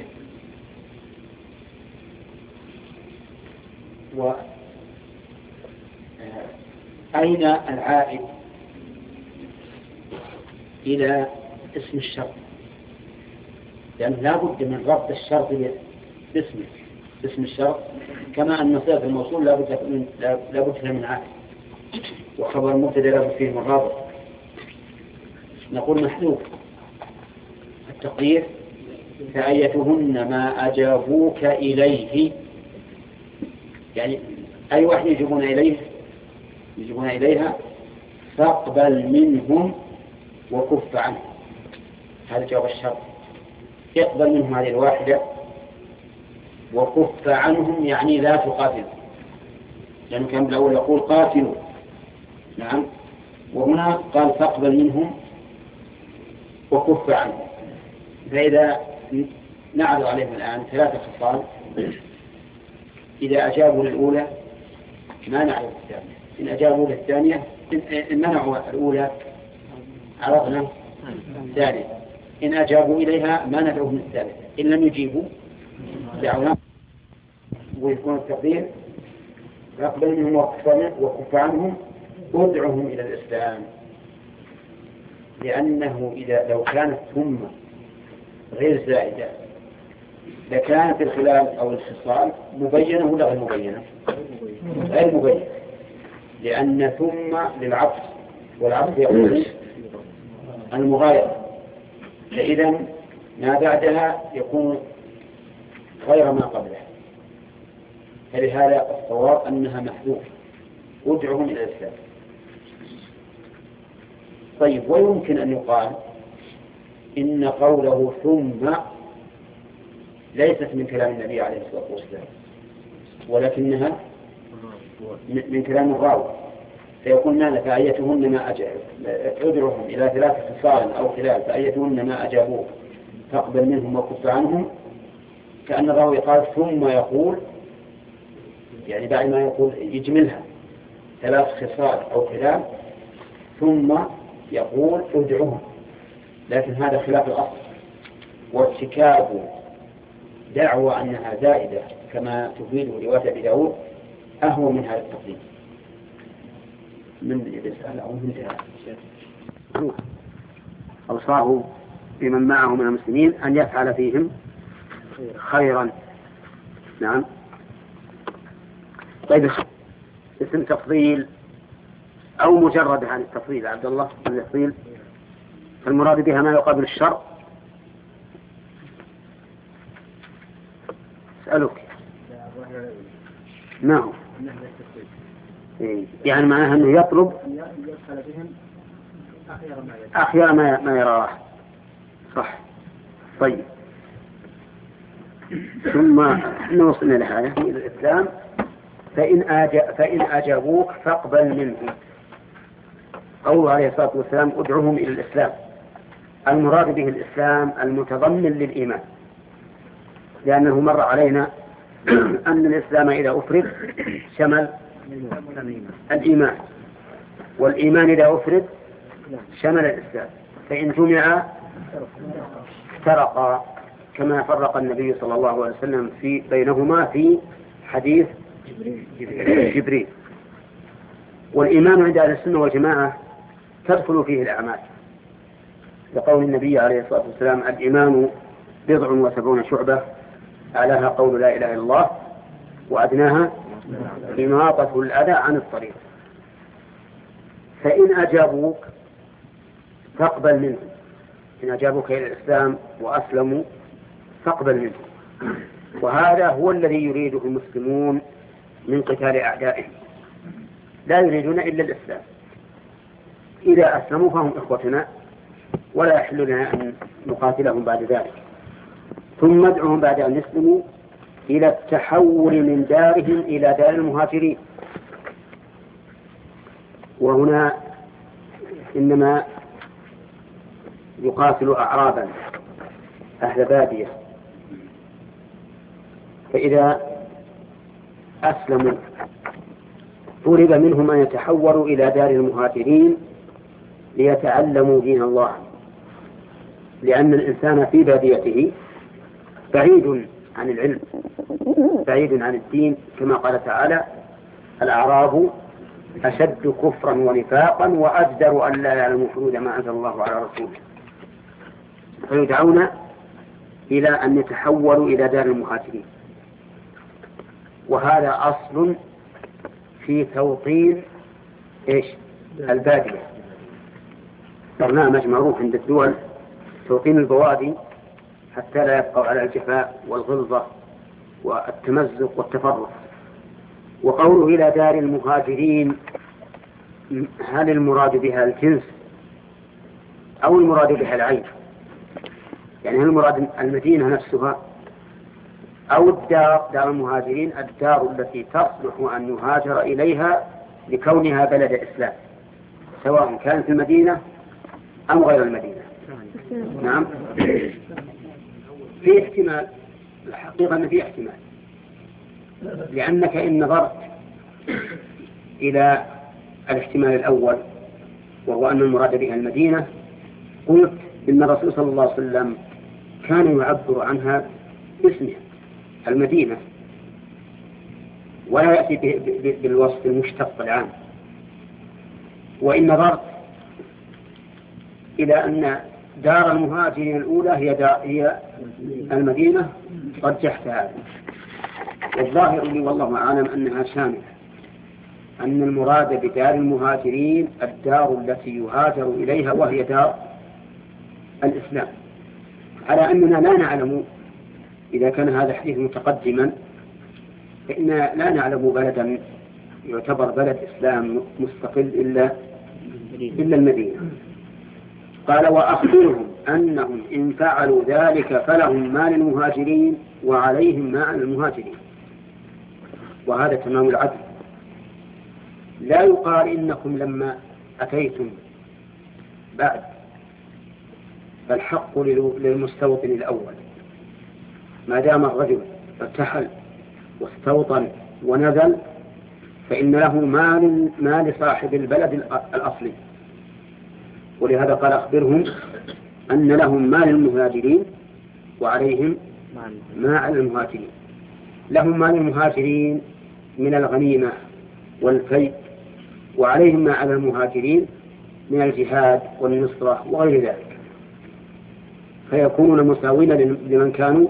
أين العائد إلى اسم الشرط؟ لأن لا بد من ربط الشرط باسمه، اسم الشرط، كما أن صيغة الموصول لا بد فيها من عائد، وخبر المبتدأ لا بد فيه من رابط. نقول محذوف التقدير فأيتهن ما أجابوك إليه، يعني أي واحد يجيبون إليها فاقبل منهم وكف عنه. هذا جواب الشرط، اقبل منهم هذه الواحدة وكف عنهم، يعني لا تقاتل، لأنه كان بالأول يقول قاتلوا. نعم، وهنا قال فاقبل منهم وكف عنهم. فإذا نعرض عليهم الآن 3 خصال، إذا أجابوا للأولى ما نعرض الثانية، إن أجابوا للثانية، إن منعوا الأولى عرضنا الثالثة، إن أجابوا إليها ما ندعوهم الثالثة، إن لم يجيبوا دعونا. ويكون التقدير فاقبل منهم وكف عنهم ادعهم إلى الإسلام، لأنه إذا لو كانت ثم غير زائدة لكانت الخلال أو الخصال مبينة ولا غير مبينة؟ غير مبينة، لأن ثم للعطف، والعطف يقول المغايرة، فإذا ما بعدها يكون غير ما قبلها، فلهذا الصواب أنها محذوفة ادعهم إلى الإسلام. طيب، ويمكن أن يقال إن قوله ثم ليست من كلام النبي عليه الصلاة والسلام، ولكنها من كلام الراوي، فيكون ماذا؟ فأيتهن ما أجابوا، ادعهم إلى 3 خصال أو خلال، فأيتهن ما أجابوك فاقبل منهم وكف عنهم، كأن الراوي قال ثم يقول، يعني بعد ما يقول يجملها 3 خصال أو خلال ثم يقول ادعهم، لكن هذا خلاف الأصل، وارتكاب دعوى أنها زائدة كما تفيده رواية أبي داود أهون من هذا التقديم. من يسأل أو من أوصاه بمن معه من المسلمين أن يفعل فيهم خيرا. نعم. طيب، اسم تفضيل أو مجرد عن التفضيل عبد الله عن التفضيل، المراد بها ما يقابل الشر. أسألك ما هو؟ يعني معناها أنه يطلب أخير ما يراه. صح. طيب، ثم نوصلنا لهذا في الإسلام، فإن أجابوك فاقبل منهم. قوله عليه الصلاة والسلام ادعوهم إلى الإسلام، المراد به الإسلام المتضمن للإيمان، لأنه مر علينا أن الإسلام إذا أفرد شمل الإيمان، والإيمان إذا أفرد شمل الإسلام، فإن جمع فرقا، كما فرق النبي صلى الله عليه وسلم بينهما في حديث جبريل. والإيمان عند أهل السنة والجماعة تدخل فيه الأعمال، لقول النبي عليه الصلاة والسلام الإيمان 70 شعبة، أعلاها قول لا إله إلا الله، وأدناها إماطة الأذى عن الطريق. فإن أجابوك فاقبل منهم، إن أجابوك إلى الإسلام وأسلموا فاقبل منهم. وهذا هو الذي يريده المسلمون من قتال أعدائهم، لا يريدون إلا الإسلام. إذا أسلموا فهم إخوتنا ولا يحل لنا أن نقاتلهم بعد ذلك، ثم ادعهم بعد أن يسلموا إلى التحول من دارهم إلى دار المهاجرين. وهنا إنما يقاتل أعرابا أهل بادية، فإذا أسلموا طلب منهم أن يتحولوا إلى دار المهاجرين ليتعلموا دين الله، لأن الإنسان في باديته بعيد عن العلم، بعيد عن الدين، كما قال تعالى: الأعراب أشد كفرا ونفاقا وأجدر أن لا يعلموا حدود ما أنزل الله على رسوله. فيدعون إلى أن يتحولوا إلى دار المهاجرين. وهذا أصل في توطين البادية، برنامج معروف عند الدول توطين البوادي حتى لا يبقوا على الجفاء والغلظة والتمزق والتفرق. وقوله إلى دار المهاجرين، هل المراد بها الجنس أو المراد بها العين؟ يعني هل المراد المدينة نفسها أو الدار، دار المهاجرين الدار التي تصلح أن يهاجر إليها لكونها بلد إسلام، سواء كانت المدينة أم غير المدينة؟ نعم، في احتمال، الحقيقة أن في احتمال، لأنك إن نظرت إلى الاحتمال الأول وهو أن المراد بها المدينة، قلت إن الرسول صلى الله عليه وسلم كان يعبر عنها باسمها المدينة ولا يأتي بالوصف المشتق العام. وإن نظرت إلى أن دار المهاجرين الأولى هي المدينة رجحت هذا، والظاهر لي والله أعلم أنها شاملة، أن المراد بدار المهاجرين الدار التي يهاجر إليها وهي دار الإسلام، على أننا لا نعلم إذا كان هذا الحديث متقدما فإننا لا نعلم بلدا يعتبر بلد إسلام مستقل إلا المدينة. قال: وأخبرهم أنهم إن فعلوا ذلك فلهم ما للمهاجرين وعليهم ما على المهاجرين. وهذا تمام العدل، لا يقال إنكم لما أتيتم بعد، فالحق للمستوطن الأول، ما دام الرجل ارتحل واستوطن ونزل فإن له ما لصاحب البلد الأصلي. ولهذا قال: أخبرهم أن لهم ما للمهاجرين وعليهم ما على المهاجرين. لهم ما للمهاجرين من الغنيمة والفيء، وعليهم ما على المهاجرين من الجهاد والنصرة وغير ذلك، فيكونون مساوين لمن كانوا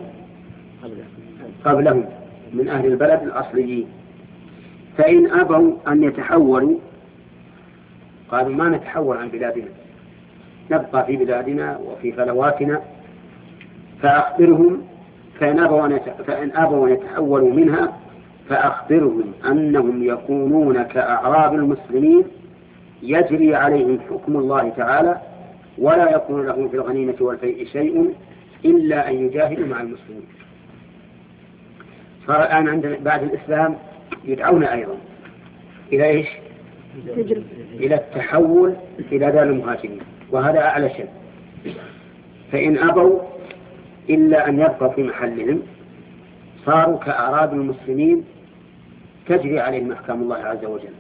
قبلهم من أهل البلد الأصليين. فإن أبوا أن يتحولوا قالوا: ما نتحول عن بلادنا، نبقى في بلادنا وفي فلواتنا. فأخبرهم فإن أبوا أن يتحولوا منها فأخبرهم أنهم يكونون كأعراب المسلمين يجري عليهم حكم الله تعالى، ولا يكون لهم في الغنيمة والفيء شيء إلا أن يجاهدوا مع المسلمين. صار الآن بعد الإسلام يدعون أيضا إلى إلى التحول إلى دار المهاجرين، وهذا أعلى شيء. فإن أبوا إلا أن يبقوا في محلهم صاروا كأعراب المسلمين تجري عليهم أحكام الله عز وجل،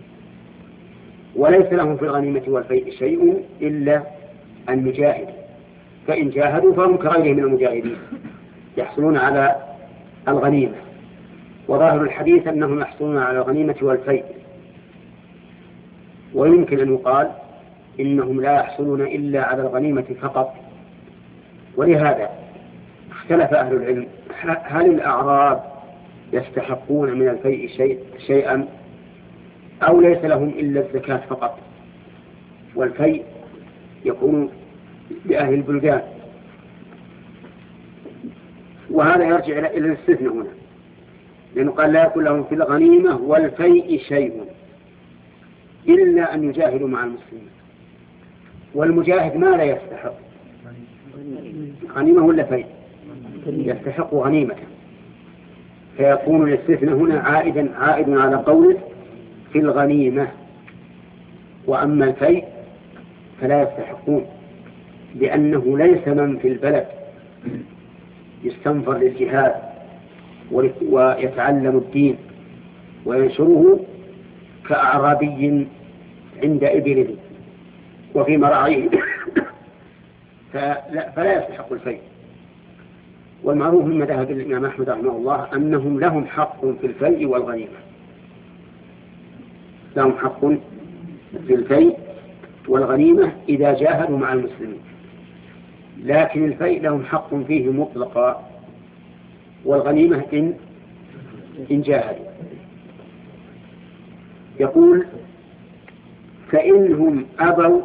وليس لهم في الغنيمة والفيء شيء إلا أن يجاهدوا، فإن جاهدوا فهم كغيرهم من المجاهدين يحصلون على الغنيمة. وظاهر الحديث أنهم يحصلون على الغنيمة والفيء، ويمكن أن يقال إنهم لا يحصلون إلا على الغنيمة فقط. ولهذا اختلف أهل العلم: هل الأعراب يستحقون من الفيء شيئا أو ليس لهم إلا الزكاة فقط، والفيء يكون لأهل البلدان؟ وهذا يرجع إلى الاستثناء هنا، لأنه قال: لا يكون لهم في الغنيمة والفيء شيء إلا أن يجاهدوا مع المسلمين. والمجاهد ما لا يستحق غنيمة ولا فيء؟ يستحق غنيمة، فيكون الاستثناء هنا عائد على قوله في الغنيمة. وأما الفيء فلا يستحقون، لأنه ليس من في البلد يستنفر للجهاد ويتعلم الدين وينشره كأعرابي عند إبله وفي مراعيه فلا يستحق الفيء. والمعروف من مذهب الإمام أحمد رحمه الله أنهم لهم حق في الفيء والغنيمة، لهم حق في الفيء والغنيمة إذا جاهدوا مع المسلمين، لكن الفيء لهم حق فيه مطلقا، والغنيمة إن جاهدوا. يقول فإنهم أبوا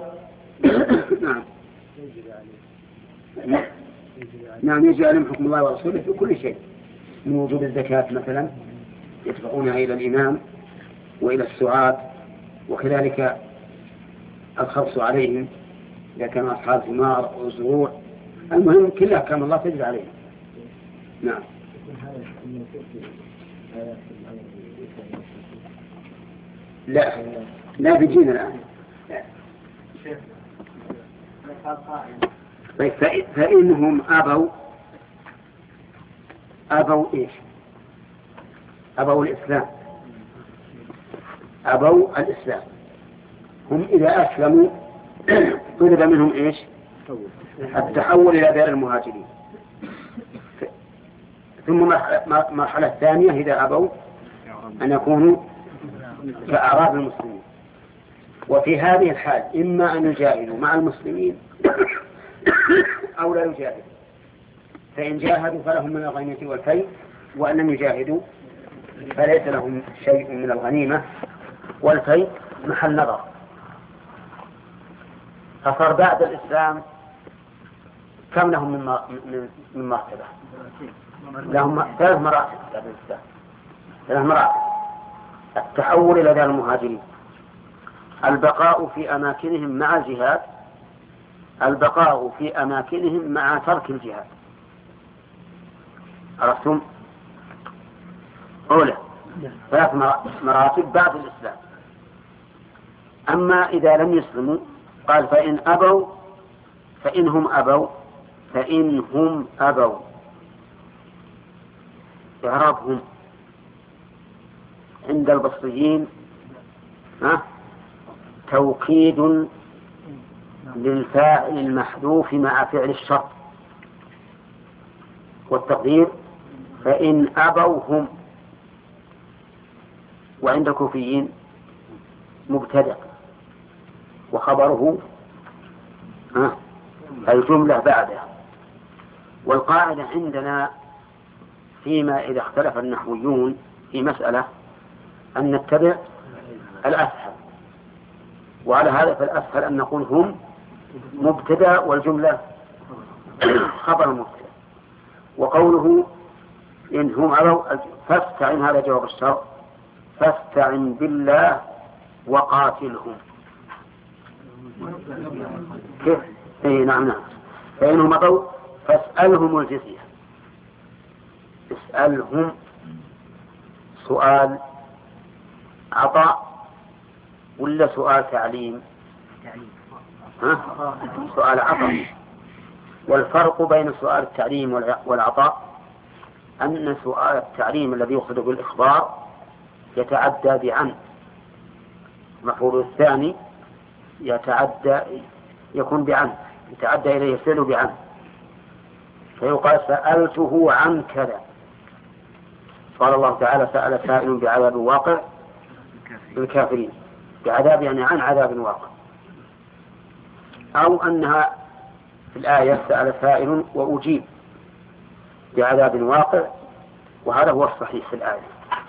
نعم يجري عليهم حكم الله ورسوله في كل شيء، من وجوب الزكاة مثلا يدفعونها إلى الإمام وإلى السعاة، وكذلك الخرص عليهم إذا كانوا أصحاب ثمار وزروع، المهم كل أحكام الله تجري عليهم. نعم. لا بيجينا الآن. طيب فإنهم أبوا إيش؟ أبوا الإسلام، أبوا الإسلام. هم إذا أسلموا طلب منهم إيش؟ التحول إلى دار المهاجرين. ثم مرحلة ثانية إذا أبوا أن يكونوا كأعراب المسلمين. وفي هذه الحال إما أن يجاهدوا مع المسلمين أو لا يجاهدوا، فإن جاهدوا فلهم من الغنيمة والفيء، وأن لم يجاهدوا فليس لهم شيء من الغنيمة والفيء محل نظر. فصار بعد الإسلام كم لهم من مرتبة؟ لهم 3 مراتب بعد الإسلام، 3 مراتب: التحول إلى دار المهاجرين، البقاء في أماكنهم مع الجهاد، البقاء في أماكنهم مع ترك الجهاد. عرفتم؟ أولى 3 مراتب بعد الإسلام. أما إذا لم يسلموا قال فإنهم أبوا إعرابهم عند البصريين توكيد للفاعل المحذوف مع فعل الشرط، والتقدير فإن أبوا هم. وعند الكوفيين مبتدأ وخبره الجملة بعده. والقاعدة عندنا فيما إذا اختلف النحويون في مسألة أن نتبع الأسهل، وعلى هذا فالأسهل أن نقول هم مبتدأ والجملة خبر مبتدأ. وقوله إن هم أبوا فاستعن، هذا جواب الشرط، فاستعن بالله وقاتلهم. كيف؟ نعم. فإنهم أبوا فاسألهم الجزية. اسألهم سؤال عطاء ولا سؤال تعليم؟ سؤال عطاء. والفرق بين سؤال التعليم والعطاء أن سؤال التعليم الذي يقصد بالإخبار يتعدى بعن، المفعول الثاني يكون بعن، يتعدى إليه يسأل بعن، فيقال سألته عن كذا. قال الله تعالى سأل سائل بعذاب واقع بالكافرين، بعذاب يعني عن عذاب واقع. أو أنها في الآية سأل سائل وأجيب بعذاب واقع، وهذا هو الصحيح في الآية.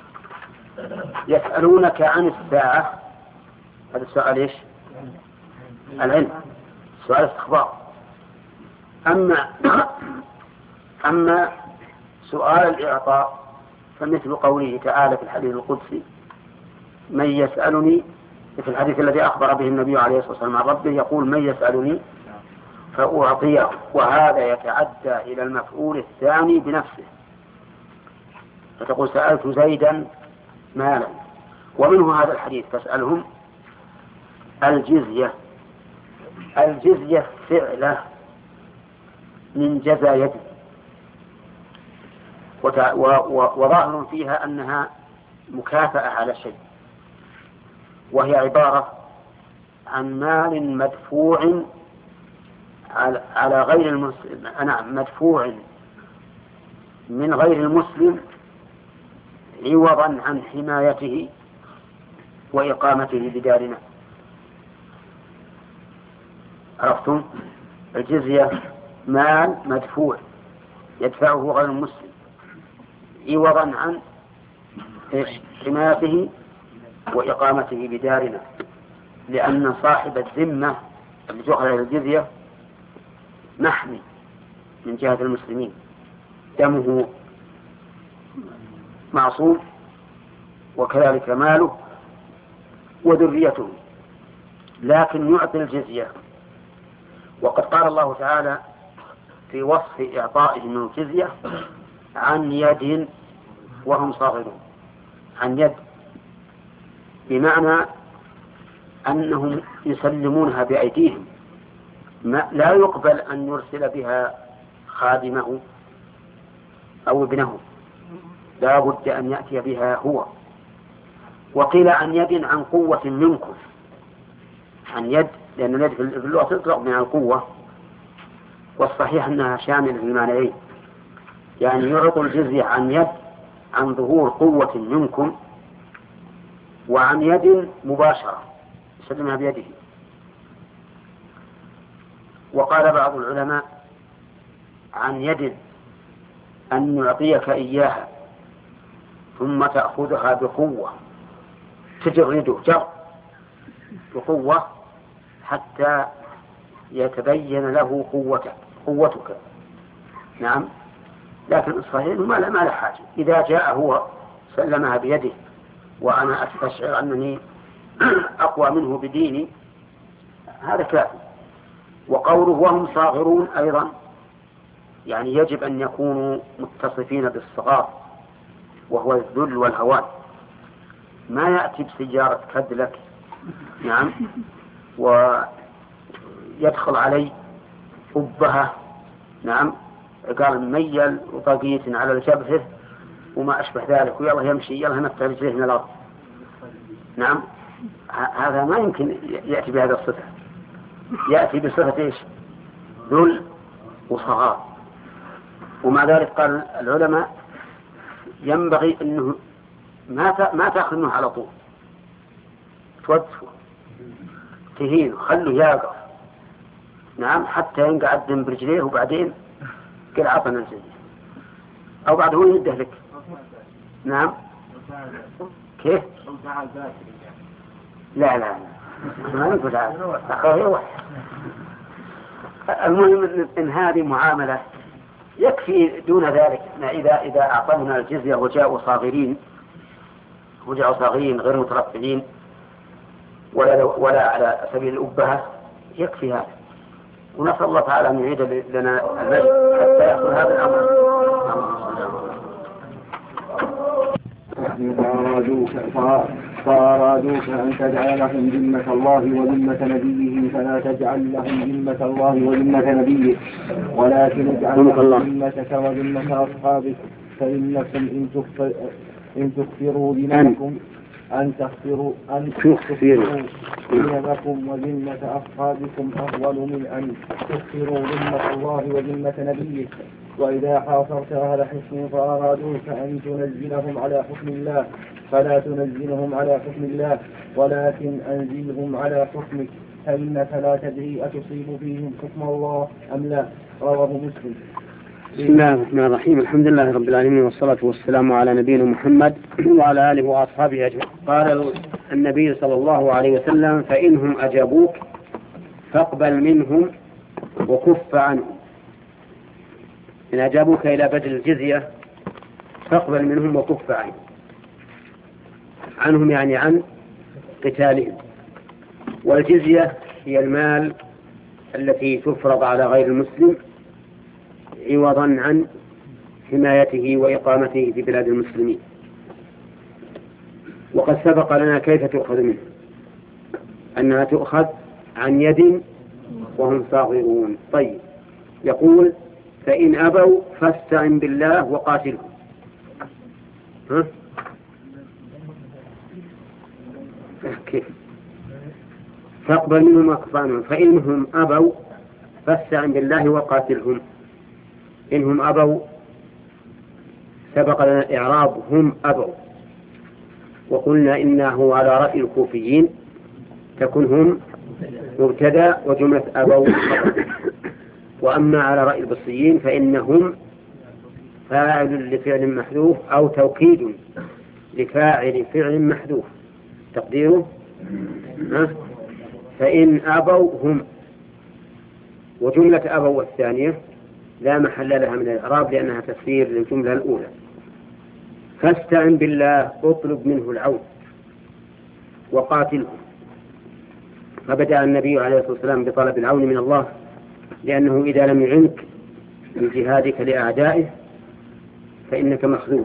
يسألونك عن الساعة، هذا السؤال إيش؟ العلم، سؤال استخبار. أما سؤال الإعطاء فمثل قوله تعالى في الحديث القدسي من يسألني، في الحديث الذي أخبر به النبي عليه الصلاة والسلام عن ربه يقول من يسألني فأعطيه، وهذا يتعدى إلى المفعول الثاني بنفسه، فتقول سألت زيدا مالا. ومنه هذا الحديث فاسألهم الجزية. الجزية فعلة من جزى يد، وظاهر فيها أنها مكافأة على شيء، وهي عبارة عن مال مدفوع على غير المسلم، مدفوع من غير المسلم عوضا عن حمايته وإقامته بدارنا. عرفتم؟ الجزية مال مدفوع يدفعه غير المسلم عوضا عن حمايته وإقامته بدارنا، لأن صاحب الذمة التي تؤخذ على الجزية محمي من جهة المسلمين، دمه معصوم، وكذلك ماله وذريته، لكن يعطي الجزية. وقد قال الله تعالى في وصف إعطائه من الجزية عن يد وهم صاغرون. عن يد بمعنى أنهم يسلمونها بأيديهم، لا يقبل أن يرسل بها خادمه أو ابنه، لا بد أن يأتي بها هو. وقيل عن يد عن قوة منكم، عن يد لأن اليد في اللغة تطلق من القوة، والصحيح أنها شاملة للمعنيين، يعني يعطوا الجزية عن يد عن ظهور قوة منكم، وعن يد مباشرة يسلمها بيده. وقال بعض العلماء عن يد أن يعطيك إياها ثم تأخذها بقوة، تجرده جر بقوة حتى يتبين له قوتك. نعم، لكن الصحيح ما له حاجة، إذا جاء هو سلمها بيده وأنا أستشعر أنني أقوى منه بديني، هذا كافي. وقوله وهم صاغرون أيضا يعني يجب أن يكونوا متصفين بالصغار، وهو الذل والهوان. ما يأتي بسيارة كدلك نعم ويدخل علي أبها نعم قال ميل وطاقية على جبهه وما أشبه ذلك، ويلا يمشي يلا نفتح رجليه من الأرض. نعم، هذا ما يمكن يأتي بهذا الصفة، يأتي بصفة إيش؟ ذل وصغار. ومع ذلك قال العلماء ينبغي أنه ما تأخذ منه على طول، توقفه تهين خلوا يقف نعم حتى ينقعد دم برجليه، وبعدين قل عطنا الجزية، أو بعد هو يده لك. نعم كيف؟ لا ما نقول هذا. المهم إن هذه معاملة يكفي دون ذلك. إذا أعطونا الجزية وجاءوا صاغرين غير مترفعين ولا على سبيل الأبهة، يكفي هذا. ونسأل الله تعالى أن يعيد لنا المجد حتى يأخذ هذا الأمر. فأرادوك أن تجعل لهم ذمة الله وذمة نبيه، فلا تجعل لهم ذمة الله وذمة نبيه، ولكن اجعل لهم ذمتك وذمة أصحابك، فإنكم إن تكفروا دينكم أن تكفروا دينكم وذمة أصحابكم أفضل من أن تكفروا ذمة الله وذمة نبيه. وإذا حاصرت أهل حكم فأرادوك أن تنزلهم على حكم الله، فلا تنزلهم على حكم الله، ولكن أنزلهم على حكمك، فإنك لا تدري أتصيب فيهم حكم الله أم لا. رواه مسلم. بسم الله الرحمن الرحيم. الحمد لله رب العالمين، والصلاة والسلام على نبينا محمد وعلى آله وأصحابه أجمعين. قال النبي صلى الله عليه وسلم فإنهم أجابوك فاقبل منهم وكف عنهم. إن أجابوك إلى بدل الجزية فاقبل منهم وكف عنهم يعني عن قتالهم. والجزية هي المال التي تفرض على غير المسلم عوضا عن حمايته وإقامته في بلاد المسلمين. وقد سبق لنا كيف تؤخذ منه، أنها تؤخذ عن يد وهم صاغرون. طيب، يقول فإن أبوا فاستعن بالله وقاتلهم. كيف؟ فاقبل منهم وكفانهم. فإنهم أبوا فاستعن بالله وقاتلهم. إنهم أبوا سبق لنا إعراب هم أبوا، وقلنا إنه على رأي الكوفيين تكون هم مبتدأ وجملة أبوا. وأما على رأي البصريين فإنهم فاعل لفعل محذوف أو توكيد لفاعل فعل محذوف، تقديره فإن أبوا هم. وجملة أبوا الثانية لا محل لها من الإعراب لأنها تفسير للجملة الأولى. فاستعن بالله، اطلب منه العون وقاتلهم. فبدأ النبي عليه الصلاة والسلام بطلب العون من الله، لأنه إذا لم يعنك من جهادك لأعدائه فإنك مخذول.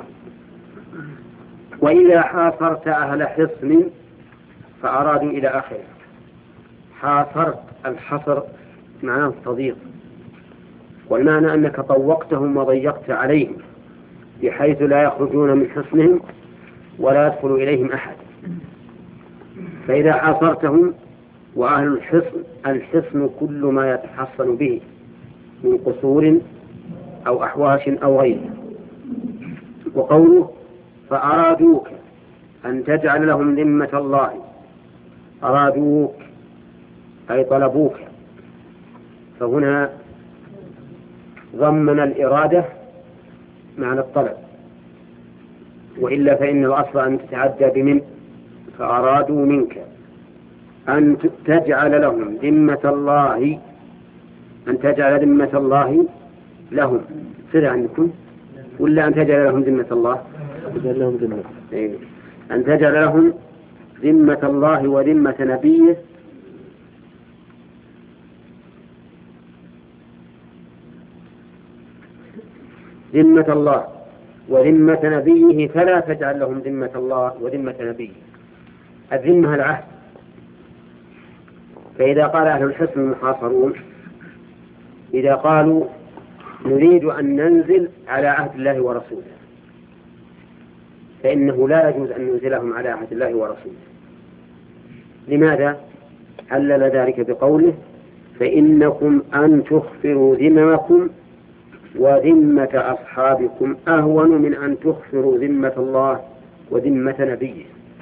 وإذا حاصرت أهل حصن فأرادوا إلى آخره. حاصرت، الحصر معناه التضييق، والمعنى أنك طوقتهم وضيقت عليهم بحيث لا يخرجون من حصنهم ولا يدخل إليهم أحد. فإذا حاصرتهم، وأهل الحصن، الحصن كل ما يتحصن به من قصور أو أحواش أو غيره. وقوله فأرادوك أن تجعل لهم ذمة الله، أرادوك أي طلبوك، فهنا ضمن الإرادة معنى الطلب، وإلا فإن الأصل أن تتعدى بمن. فأرادوا منك أن تجعل لهم ذمة الله، أن تجعل ذمة الله لهم سرع عندكم، ولا أن تجعل لهم ذمة الله؟ أن تجعل لهم ذمة الله وذمة نبيه ذمة الله وذمة نبيه، فلا تجعل لهم ذمة الله وذمة نبيه. الذمة العهد. فإذا قال أهل الحصن المحاصرون، إذا قالوا نريد أن ننزل على عهد الله ورسوله، فإنه لا يجوز أن ننزلهم على عهد الله ورسوله. لماذا؟ علل ذلك بقوله فإنكم أن تخفروا ذممكم وذمة أصحابكم أهون من أن تخفروا ذمة الله وذمة نبيه.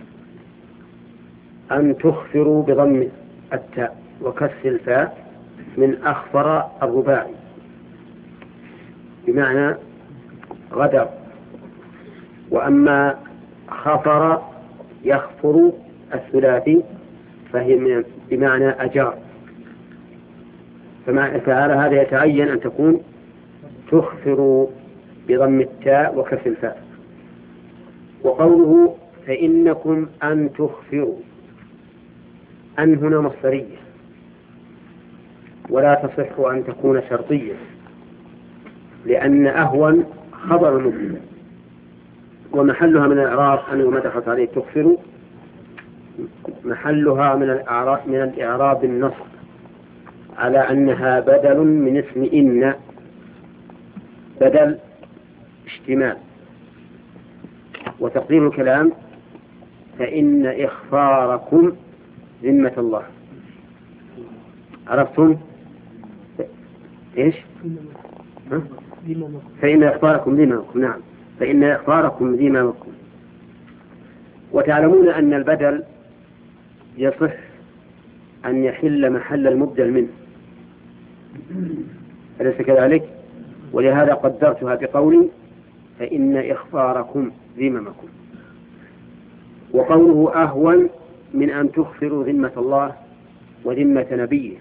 أن تخفروا بضم التاء وكسر الفاء من أخفر الرباعي بمعنى غدر، وأما خفر يخفر الثلاثي فهي بمعنى أجار. فعلى هذا يتعين أن تكون تخفر بضم التاء وكسر الفاء. وقوله فإنكم أن تخفروا، أن هنا مصدرية ولا تصح أن تكون شرطية، لأن أهون خبر مبتدأ ومحلها من الإعراب أنه ما دخلت عليه تخفروا، محلها من الإعراب النصب على أنها بدل من اسم إن، بدل اشتمال. وتقدير الكلام فإن إخفاركم ذمة الله. عرفتم إيش؟ فإن إخفاركم ذممكم. نعم، فإن إخفاركم ذممكم. وتعلمون أن البدل يصح أن يحل محل المبدل منه، أليس كذلك؟ ولهذا قدرتها بقولي فإن إخفاركم ذممكم. وقوله أهون من أن تخفروا ذمة الله وذمة نبيه،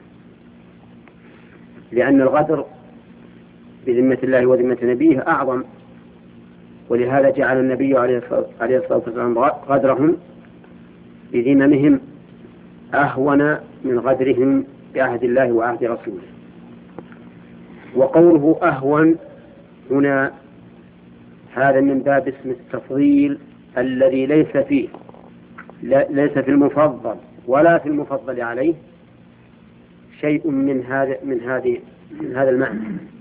لأن الغدر بذمة الله وذمة نبيه أعظم، ولهذا جعل النبي عليه الصلاة والسلام غدرهم بذممهم أهون من غدرهم بعهد الله وعهد رسوله. وقوله أهون هنا هذا من باب اسم التفضيل الذي ليس في المفضل ولا في المفضل عليه شيء من هذا المعنى.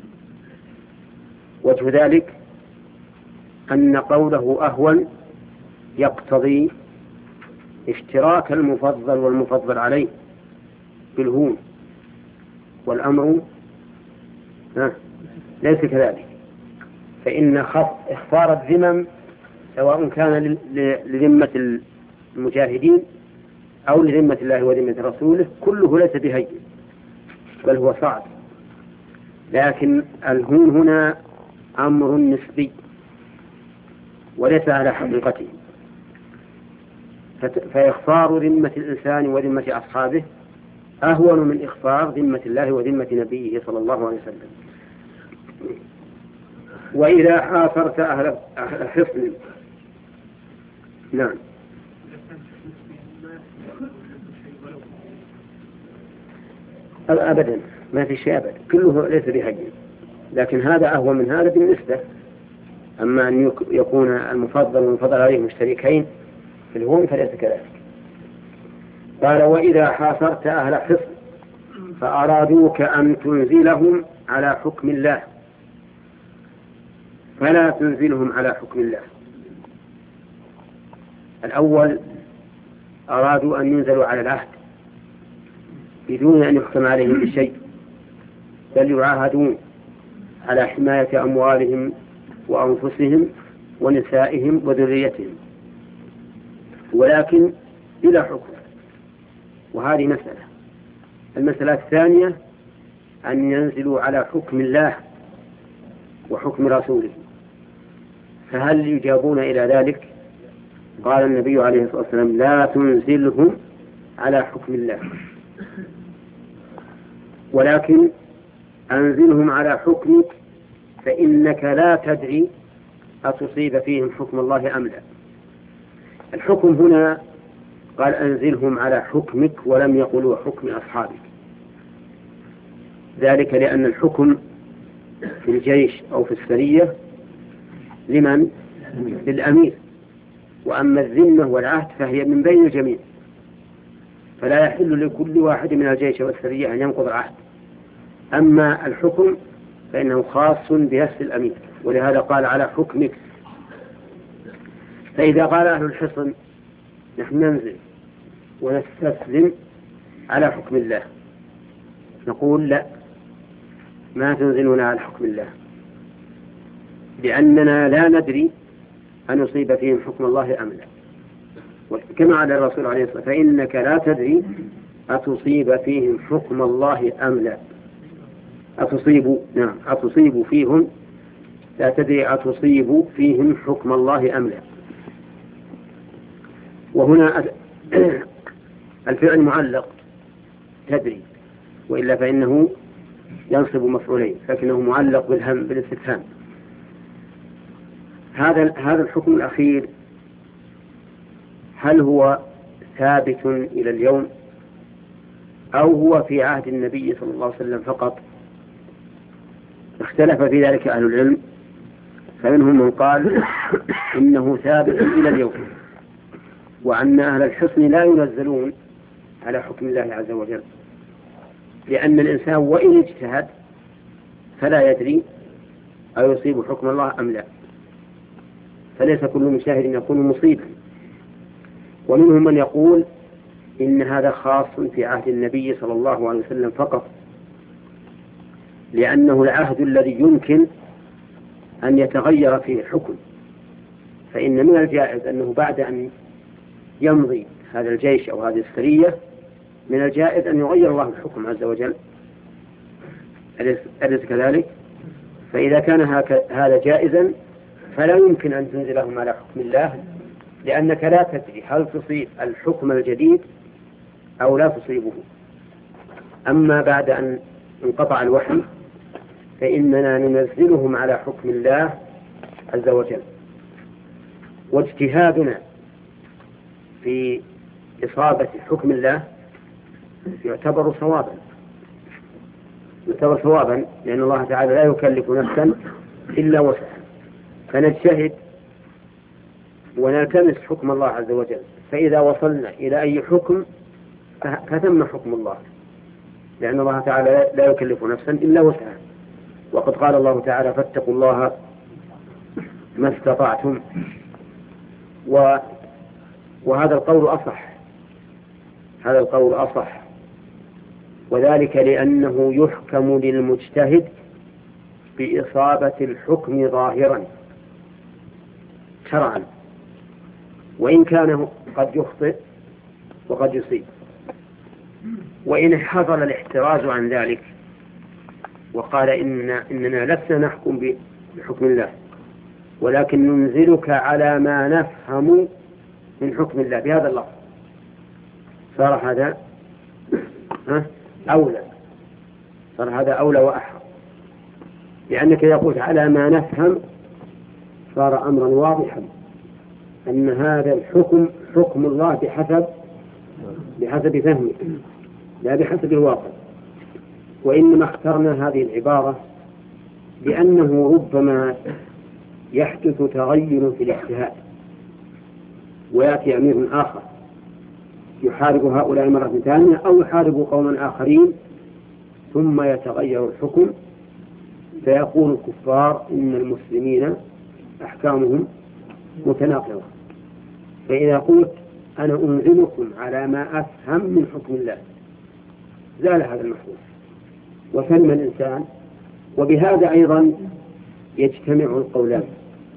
وجه ذلك أن قوله أهون يقتضي اشتراك المفضل والمفضل عليه بالهون، والأمر ليس كذلك، فإن اخفار الذمم سواء كان لذمة المجاهدين أو لذمة الله وذمة رسوله كله ليس بهين بل هو صعب، لكن الهون هنا أمر نسبي وليس على حقيقته، فإخفار ذمة الإنسان وذمة أصحابه أهون من إخفار ذمة الله وذمة نبيه صلى الله عليه وسلم. وإذا حاصرت أهل حصن نعم أبدا ما في شيء أبدا، كله ليس بهين، لكن هذا أهون من هذا بالنسبة. أما أن يكون المفضل والمفضل عليه مشتركين في الهون فليس كذلك. قال وإذا حاصرت أهل حصن فأرادوك أن تنزلهم على حكم الله فلا تنزلهم على حكم الله. الأول أرادوا أن ينزلوا على العهد بدون أن يحكم عليهم بشيء، بل يعاهدون على حماية أموالهم وأنفسهم ونسائهم وذريتهم، ولكن بلا حكم. وهذه مسألة. المسألة الثانية أن ينزلوا على حكم الله وحكم رسوله، فهل يجابون إلى ذلك؟ قال النبي عليه الصلاة والسلام لا تنزلهم على حكم الله، ولكن أنزلهم على حكمك فإنك لا تدري أتصيب فيهم حكم الله أم لا. الحكم هنا قال أنزلهم على حكمك ولم يقولوا حكم أصحابك، ذلك لأن الحكم في الجيش أو في السرية لمن؟ للأمير، وأما الذمة والعهد فهي من بين الجميع، فلا يحل لكل واحد من الجيش والسرية أن ينقض العهد. أما الحكم فإنه خاص بنفس الأمير، ولهذا قال على حكمك. فإذا قال أهل الحصن نحن ننزل ونستسلم على حكم الله، نقول لا، ما تنزلنا على حكم الله، لأننا لا ندري أن يصيب فيهم حكم الله أم لا. كما على الرسول عليه الصلاة والسلام فإنك لا تدري أتصيب فيهم حكم الله أم لا. أتصيب فيهم لا تدري أتصيب فيهم حكم الله أم لا. وهنا الفعل معلق تدري، وإلا فإنه ينصب مفعولين، لكنه معلق بالهم بالاستفهام. هذا الحكم الأخير هل هو ثابت إلى اليوم أو هو في عهد النبي صلى الله عليه وسلم فقط؟ اختلف في ذلك أهل العلم، فمنهم من قال إنه ثابت إلى اليوم، وأن أهل الحصن لا ينزلون على حكم الله عز وجل، لأن الإنسان وإن اجتهد فلا يدري أيصيب حكم الله أم لا، فليس كل مجتهد يكون مصيبا. ومنهم من يقول إن هذا خاص في عهد النبي صلى الله عليه وسلم فقط، لأنه العهد الذي يمكن أن يتغير فيه الحكم، فإن من الجائز أنه بعد أن يمضي هذا الجيش أو هذه السرية من الجائز أن يغير الله الحكم عز وجل، أليس كذلك؟ فإذا كان هذا جائزا فلا يمكن أن تنزلهم على حكم الله، لأنك لا تدري هل تصيب الحكم الجديد أو لا تصيبه. أما بعد أن انقطع الوحي فإننا ننزلهم على حكم الله عز وجل، واجتهادنا في إصابة حكم الله يعتبر صوابا، يعتبر ثوابا، لأن الله تعالى لا يكلف نفسا إلا وسعها، فنجتهد ونلتمس حكم الله عز وجل، فإذا وصلنا إلى أي حكم فتم حكم الله، لأن الله تعالى لا يكلف نفسا إلا وسعها. وقد قال الله تعالى فاتقوا الله ما استطعتم، وهذا القول أصح، هذا القول أصح، وذلك لأنه يحكم للمجتهد بإصابة الحكم ظاهرا شرعا، وإن كان قد يخطئ وقد يصيب. وإن حصل الاحتراز عن ذلك وقال إننا لسنا نحكم بحكم الله ولكن ننزلك على ما نفهم من حكم الله بهذا اللفظ، صار هذا أولى، صار هذا أولى وأحرى، لأنك يقول على ما نفهم صار أمرا واضحا أن هذا الحكم حكم الله بحسب فهمك لا بحسب الواقع. وإنما اخترنا هذه العبارة لأنه ربما يحدث تغير في الاجتهاد ويأتي أمير آخر يحارب هؤلاء مرة ثانية أو يحارب قوما آخرين ثم يتغير الحكم، فيقول الكفار إن المسلمين أحكامهم متناقضة. فإذا قلت أنا أنزلكم على ما أفهم من حكم الله زال هذا المحظوظ وسلم الإنسان. وبهذا أيضا يجتمع القولان،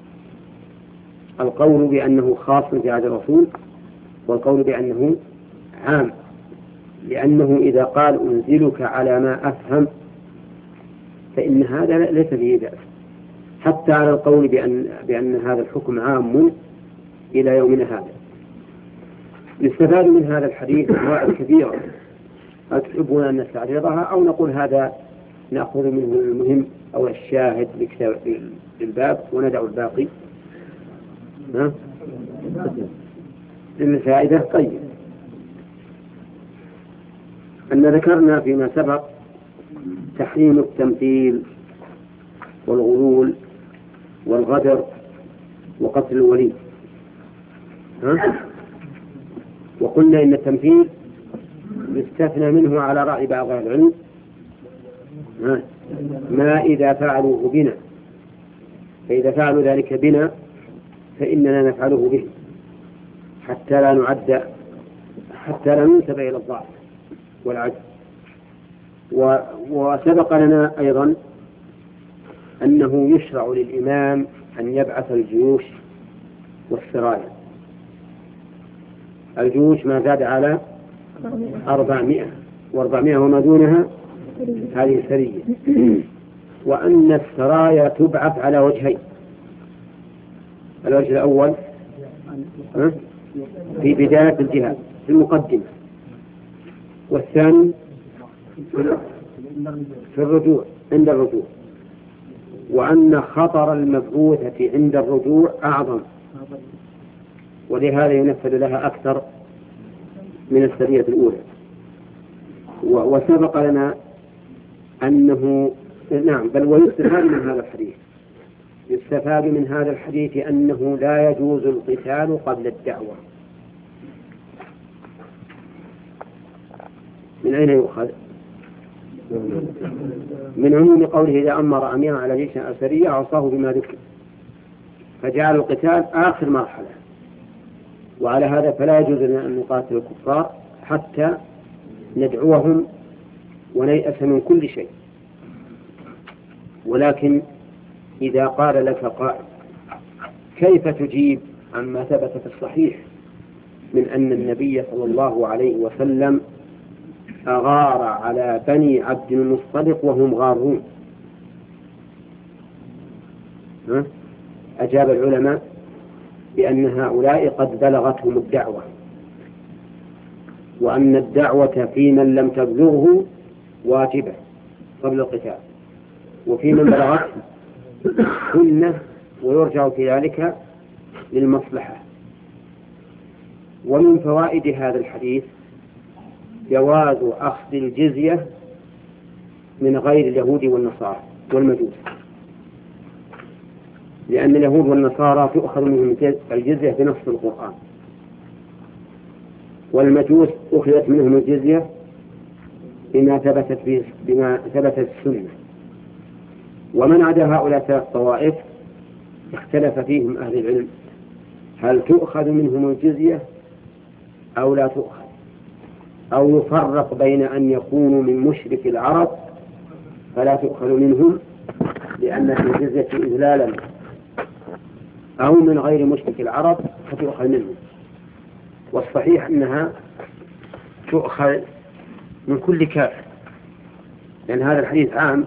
القول بأنه خاص في هذا الرسول والقول بأنه عام، لأنه إذا قال أنزلك على ما أفهم فإن هذا ليس فيه بأس، حتى على القول بأن هذا الحكم عام إلى يومنا هذا. يستفاد من هذا الحديث فوائد كثيرة، هل تحبون أن نستعرضها أو نقول هذا نأخذ منه المهم أو الشاهد للباب وندع الباقي للفائدة؟ طيب، أن ذكرنا فيما سبق تحريم التمثيل والغلول والغدر وقتل الولي، وقلنا إن التمثيل يستثنى منه على رأي بعض العلم ما إذا فعلوه بنا، فإذا فعلوا ذلك بنا فإننا نفعله به حتى لا ننسب إلى الضعف والعجز. وسبق لنا أيضا أنه يشرع للإمام أن يبعث الجيوش والسرايا. الجيوش ما زاد على 400 وما دونها هذه سرية، وأن السرايا تبعث على وجهين: الوجه الأول في بداية الجهاد في المقدمة، والثاني في الرجوع عند الرجوع، وأن خطر المبعوثة عند الرجوع أعظم، ولهذا ينفذ لها أكثر من السرية الأولى. وسبق لنا أنه بل ويستفاد من هذا الحديث، يستفاد من هذا الحديث أنه لا يجوز القتال قبل الدعوة. من أين يؤخذ؟ من عموم قوله إذا أمر أميرا على جيش أسرية عصاه بما ذكر، فجعل القتال آخر مرحلة. وعلى هذا فلا يجوز لنا أن نقاتل الكفار حتى ندعوهم ونيأس من كل شيء. ولكن إذا قال لك قائل كيف تجيب عما ثبت في الصحيح من أن النبي صلى الله عليه وسلم أغار على بني عبد المصطلق وهم غارون؟ أجاب العلماء بأن هؤلاء قد بلغتهم الدعوة، وأن الدعوة في من لم تبلغه واجبة قبل القتال، وفي من بلغته سنة ويرجع في ذلك للمصلحة. ومن فوائد هذا الحديث جواز أخذ الجزية من غير اليهود والنصارى والمجوس، لأن اليهود والنصارى تؤخذ منهم الجزية بنص القرآن، والمجوس أخذت منهم الجزية بما ثبتت السنة. ومن عدا هؤلاء ثلاث طوائف اختلف فيهم أهل العلم هل تؤخذ منهم الجزية أو لا تؤخذ، أو يفرق بين أن يكونوا من مشرك العرب فلا تؤخذ منهم لأن في الجزية إذلالا، أو من غير مشرك العرب فتؤخذ منهم. والصحيح أنها تؤخذ من كل كافر، لأن هذا الحديث عام،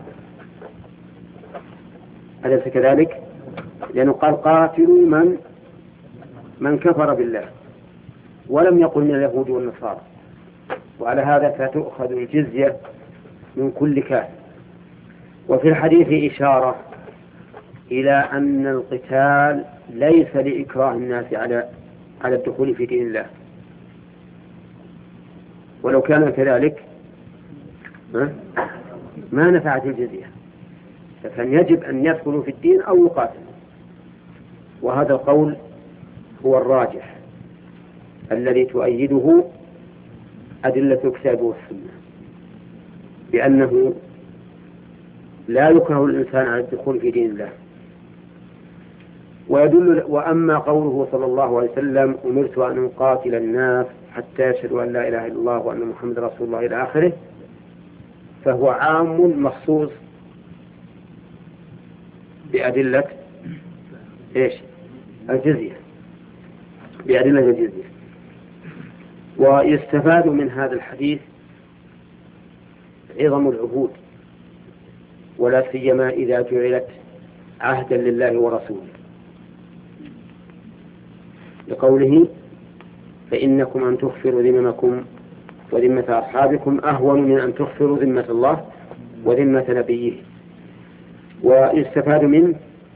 أليس كذلك؟ لأنه قال قاتلوا من كفر بالله، ولم يقل من اليهود والنصارى، وعلى هذا فتؤخذ الجزية من كل كافر. وفي الحديث إشارة إلى أن القتال ليس لإكراه الناس على الدخول في دين الله، ولو كان كذلك ما نفعت الجزية، فكان يجب أن يدخلوا في الدين أو يقاتلوا. وهذا القول هو الراجح الذي تؤيده أدلة الكتاب والسنة، بأنه لا يكره الإنسان على الدخول في دين الله. وأما قوله صلى الله عليه وسلم أمرت أن أقاتل الناس حتى يشهدوا أن لا إله إلا الله وأن محمد رسول الله إلى آخره، فهو عام مخصوص بأدلة الجزية، بأدلة الجزية. ويستفاد من هذا الحديث عظم العهود، ولا سيما إذا جعلت عهدا لله ورسوله، لقوله فإنكم أن تغفروا ذممكم وذمة أصحابكم أهون من أن تغفروا ذمة الله وذمة نبيه. ويستفاد من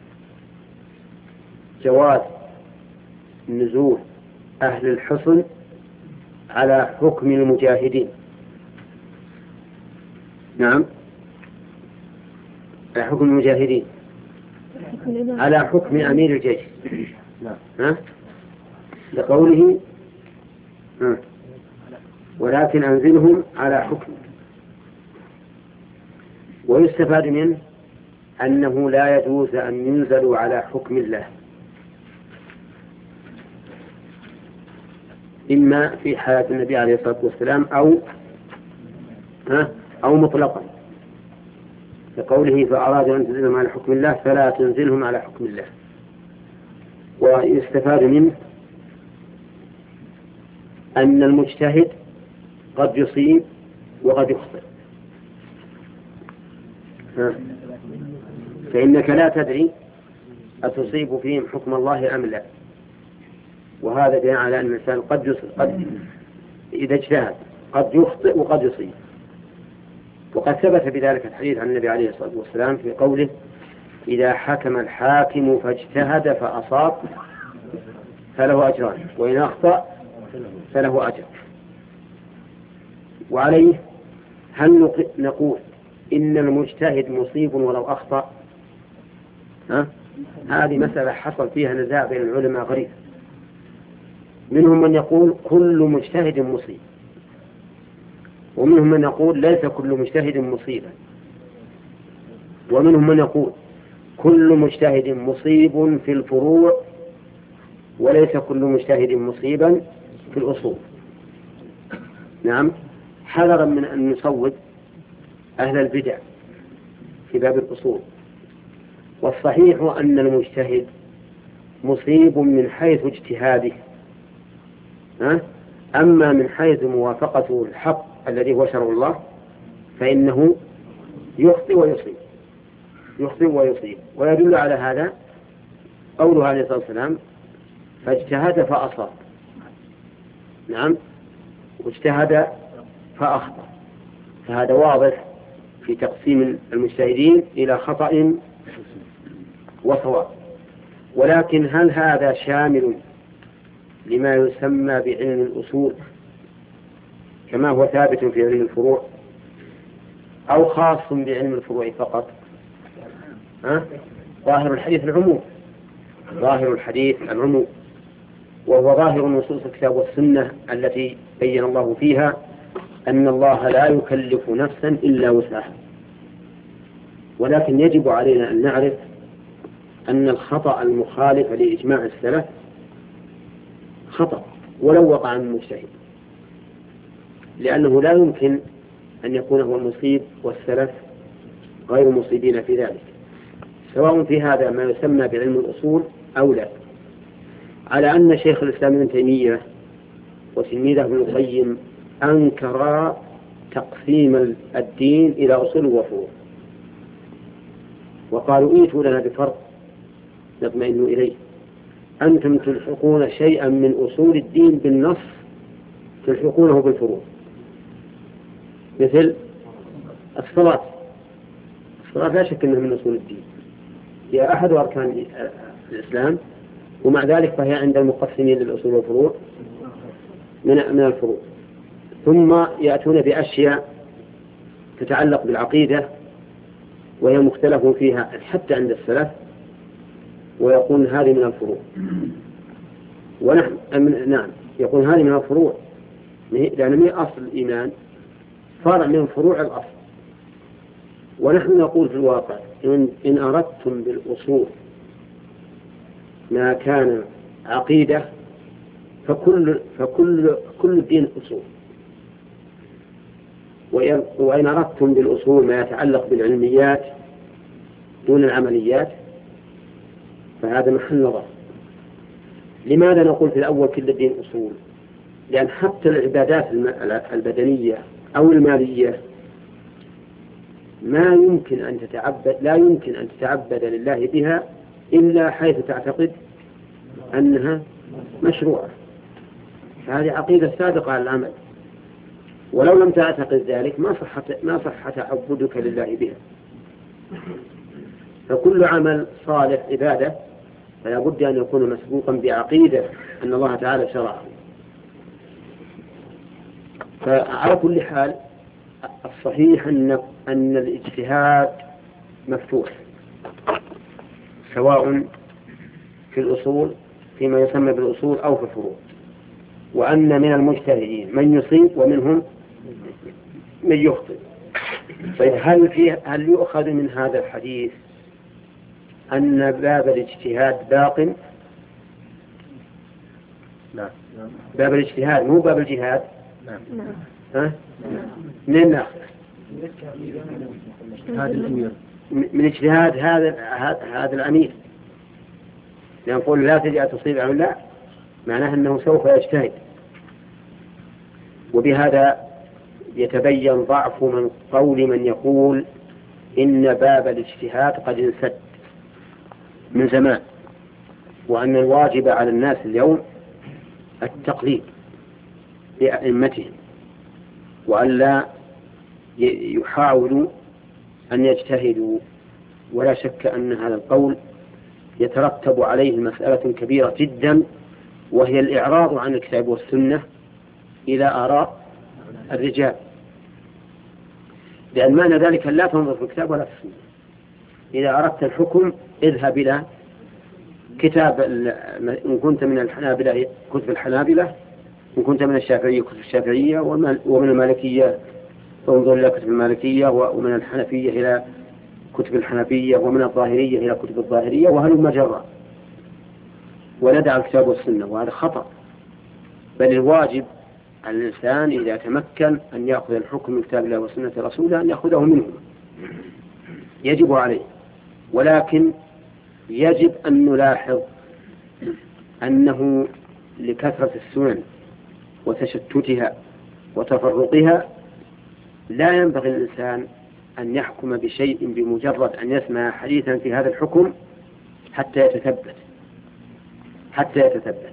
جواز نزول أهل الحصن على حكم المجاهدين. نعم، على حكم المجاهدين، على حكم أمير الجيش، لقوله ولكن أنزلهم على حكم. ويستفاد منه أنه لا يجوز أن ينزلوا على حكم الله، إما في حياة النبي عليه الصلاة والسلام أو مطلقا، لقوله فأرادوا أن تنزلهم على حكم الله فلا تنزلهم على حكم الله. ويستفاد منه أن المجتهد قد يصيب وقد يخطئ، فإنك لا تدري أتصيب فيهم حكم الله أم لا. وهذا دليل على أن الإنسان قد إذا اجتهد قد يخطئ وقد يصيب. وقد ثبت بذلك الحديث عن النبي عليه الصلاة والسلام في قوله إذا حكم الحاكم فاجتهد فأصاب فله أجران وإن أخطأ فله أجر. وعليه هل نقول إن المجتهد مصيب ولو أخطأ؟ هذه مسألة حصل فيها نزاع بين العلماء غريب، منهم من يقول كل مجتهد مصيب، ومنهم من يقول ليس كل مجتهد مصيبا، ومنهم من يقول كل مجتهد مصيب في الفروع وليس كل مجتهد مصيبا في الأصول. نعم، حذرا من أن نصوت أهل البدع في باب الأصول. والصحيح أن المجتهد مصيب من حيث اجتهاده، أما من حيث موافقته الحق الذي هو شرع الله فإنه يخطئ ويصيب. ويدل على هذا قوله عليه الصلاة والسلام فاجتهد فأصاب. نعم، واجتهد فأخطأ، فهذا واضح في تقسيم المجتهدين إلى خطأ وصواب. ولكن هل هذا شامل لما يسمى بعلم الأصول كما هو ثابت في علم الفروع؟ أو خاص بعلم الفروع فقط؟ ظاهر الحديث العموم، ظاهر الحديث العموم، وهو ظاهر نصوص الكتاب والسنة التي بين الله فيها أن الله لا يكلف نفسا إلا وسعها. ولكن يجب علينا أن نعرف أن الخطأ المخالف لإجماع السلف خطأ ولو وقع من مجتهد، لأنه لا يمكن أن يكون هو المصيب والسلف غير مصيبين في ذلك، سواء في هذا ما يسمى بعلم الأصول أو لا. على أن شيخ الإسلام ابن تيمية وتلميذه ابن القيم أنكرا تقسيم الدين إلى أصول وفروع، وقالوا ايتوا لنا بفرق نطمئن إليه. أنتم تلحقون شيئا من أصول الدين بالنص تلحقونه بالفروع، مثل الصلاة لا شك أنها من أصول الدين، هي أحد أركان الإسلام، ومع ذلك فهي عند المقسمين للأصول والفروع من الفروع. ثم يأتون بأشياء تتعلق بالعقيدة وهي مختلف فيها حتى عند السلف، ويقول هذه من الفروع، ونحن نعم يقول هذه من الفروع لأن هي أصل الإيمان، فرع من فروع الأصل. ونحن نقول في الواقع إن أردتم بالأصول ما كان عقيدة فكل الدين أصول، وإن أردتم بالأصول ما يتعلق بالعلميات دون العمليات فهذا محل نظر. لماذا نقول في الأول كل الدين أصول؟ لأن حتى العبادات البدنية أو المالية لا يمكن أن تتعبد لله بها إلا حيث تعتقد أنها مشروعة، هذه عقيدة سابقة على العمل، ولو لم تعتقد ذلك ما صح تعبدك لله بها. فكل عمل صالح عبادة فلا بد أن يكون مسبوقا بعقيدة أن الله تعالى شرعه. فعلى كل حال الصحيح أن الاجتهاد مفتوح، سواء في الأصول فيما يسمى بالأصول أو في الفروع، وأن من المجتهدين من يصيب ومنهم من يخطئ. طيب هل يؤخذ من هذا الحديث أن باب الاجتهاد باق؟ لا، باب الاجتهاد مو باب الجهاد. ها؟ من ناخذ من اجتهاد هذا الأمير، نقول لا تجي تصيب أو لا، معناه أنه سوف يجتهد. وبهذا يتبين ضعف من قول من يقول إن باب الاجتهاد قد انسد من زمان، وأن الواجب على الناس اليوم التقليد لأئمتهم، وألا يحاولوا أن يجتهدوا. ولا شك أن هذا القول يترتب عليه مسألة كبيرة جدا، وهي الإعراض عن الكتاب والسنة إلى آراء الرجال، لأن معنى ذلك لا تنظر في الكتاب ولا في السنة. إذا أردت الحكم اذهب إلى كتاب، إن كنت من الحنابلة كتب الحنابلة، إن كنت من الشافعية كتب الشافعية، ومن المالكية فانظر إلى كتب المالكية، ومن الحنفية إلى كتب الحنفية، ومن الظاهرية إلى كتب الظاهرية، وهلم جرا، وندع الكتاب والسنة، وهذا خطأ. بل الواجب على الإنسان إذا تمكن أن يأخذ الحكم من كتاب الله وسنة رسوله أن يأخذه منه، يجب عليه. ولكن يجب أن نلاحظ أنه لكثرة السنن وتشتتها وتفرقها لا ينبغي الإنسان أن يحكم بشيء بمجرد أن يسمع حديثا في هذا الحكم حتى يتثبت،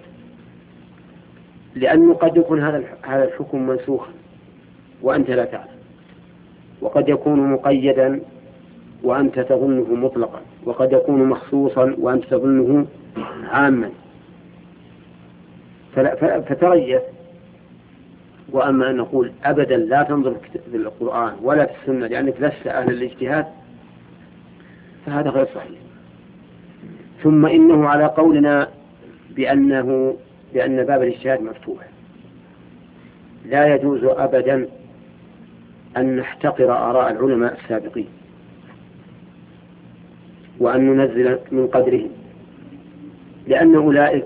لأنه قد يكون هذا الحكم منسوخا وأنت لا تعلم، وقد يكون مقيدا وأنت تظنه مطلقا، وقد يكون مخصوصا وأنت تظنه عاما. فتريث وأما أن نقول أبدا لا تنظر في القرآن ولا في السنة لأنك لست أهل الاجتهاد فهذا غير صحيح. ثم إنه على قولنا بأن باب الاجتهاد مفتوح، لا يجوز أبدا أن نحتقر آراء العلماء السابقين وأن ننزل من قدرهم، لأن أولئك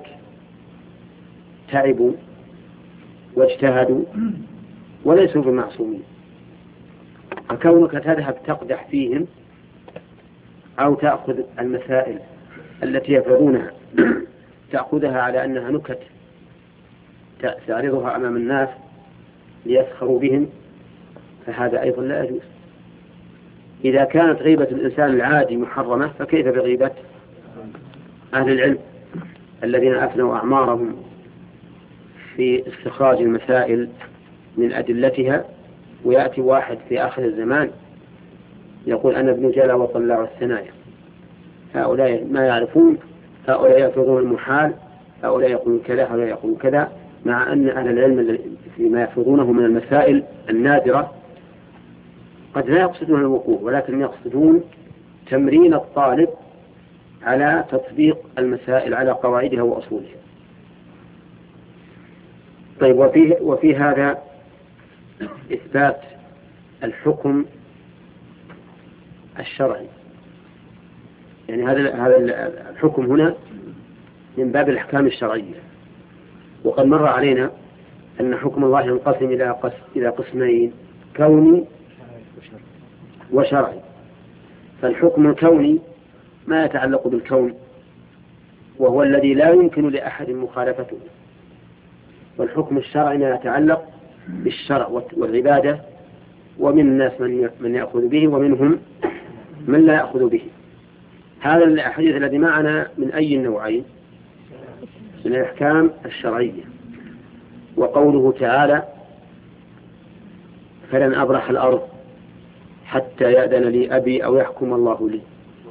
تعبوا واجتهدوا وليسوا بمعصومين، فكونك تذهب تقدح فيهم أو تأخذ المسائل التي يفرضونها تأخذها على أنها نكت تعرضها أمام الناس ليسخروا بهم، فهذا أيضا لا يجوز. إذا كانت غيبة الإنسان العادي محرمة فكيف بغيبة أهل العلم الذين أفنوا أعمارهم في استخراج المسائل من أدلتها، ويأتي واحد في آخر الزمان يقول أنا ابن جلا وطلع الثنايا، هؤلاء ما يعرفون، هؤلاء يفرضون المحال، هؤلاء يقولون كذا، هؤلاء يقولون كذا، مع أن أهل العلم فيما يفرضونه من المسائل النادرة قد لا يقصدون الوقوع، ولكن يقصدون تمرين الطالب على تطبيق المسائل على قواعدها وأصولها. طيب، وفي هذا إثبات الحكم الشرعي، يعني هذا الحكم هنا من باب الأحكام الشرعية. وقد مر علينا أن حكم الله ينقسم إلى قسمين: كوني وشرعي. فالحكم الكوني ما يتعلق بالكون، وهو الذي لا يمكن لأحد مخالفته، والحكم الشرعي ما يتعلق بالشرع والعبادة، ومن الناس من يأخذ به ومنهم من لا يأخذ به. هذا الحديث الذي معنا من أي النوعين؟ من الأحكام الشرعية. وقوله تعالى: فلن أبرح الأرض حتى يأذن لي أبي أو يحكم الله لي،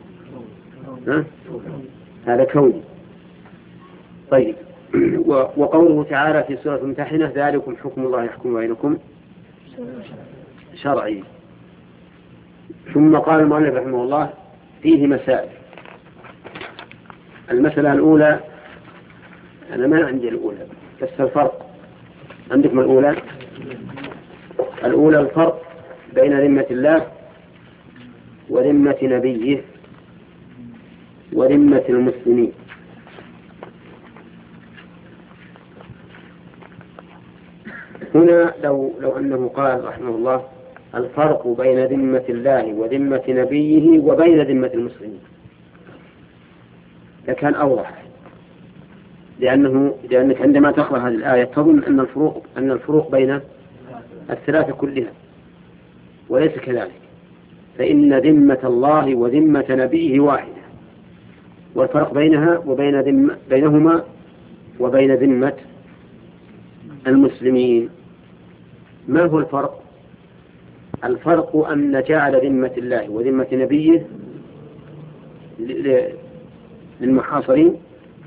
هذا كوني. طيب، وقوله تعالى في سورة الممتحنة: ذلكم حكم الله يحكم بينكم، شرعي. ثم قال المؤلف رحمه الله: فيه مسائل. المسألة الأولى، أنا ما عندي الأولى بس الفرق عندكم. الأولى الفرق بين ذمة الله وذمة نبيه وذمة المسلمين. هنا لو أنه قال رحمه الله: الفرق بين ذمة الله وذمة نبيه وبين ذمة المسلمين، لكان أوضح، لأنك عندما تقرأ هذه الآية تظن أن الفروق بين الثلاثة كلها، وليس كذلك. فإن ذمة الله وذمة نبيه واحدة، والفرق بينهما وبين ذمة المسلمين. ما هو الفرق؟ الفرق أن جعل ذمة الله وذمة نبيه للمحاصرين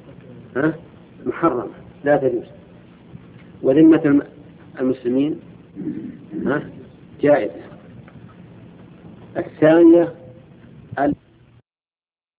محرمة لا تجوز، وذمة المسلمين جائزة. الثانية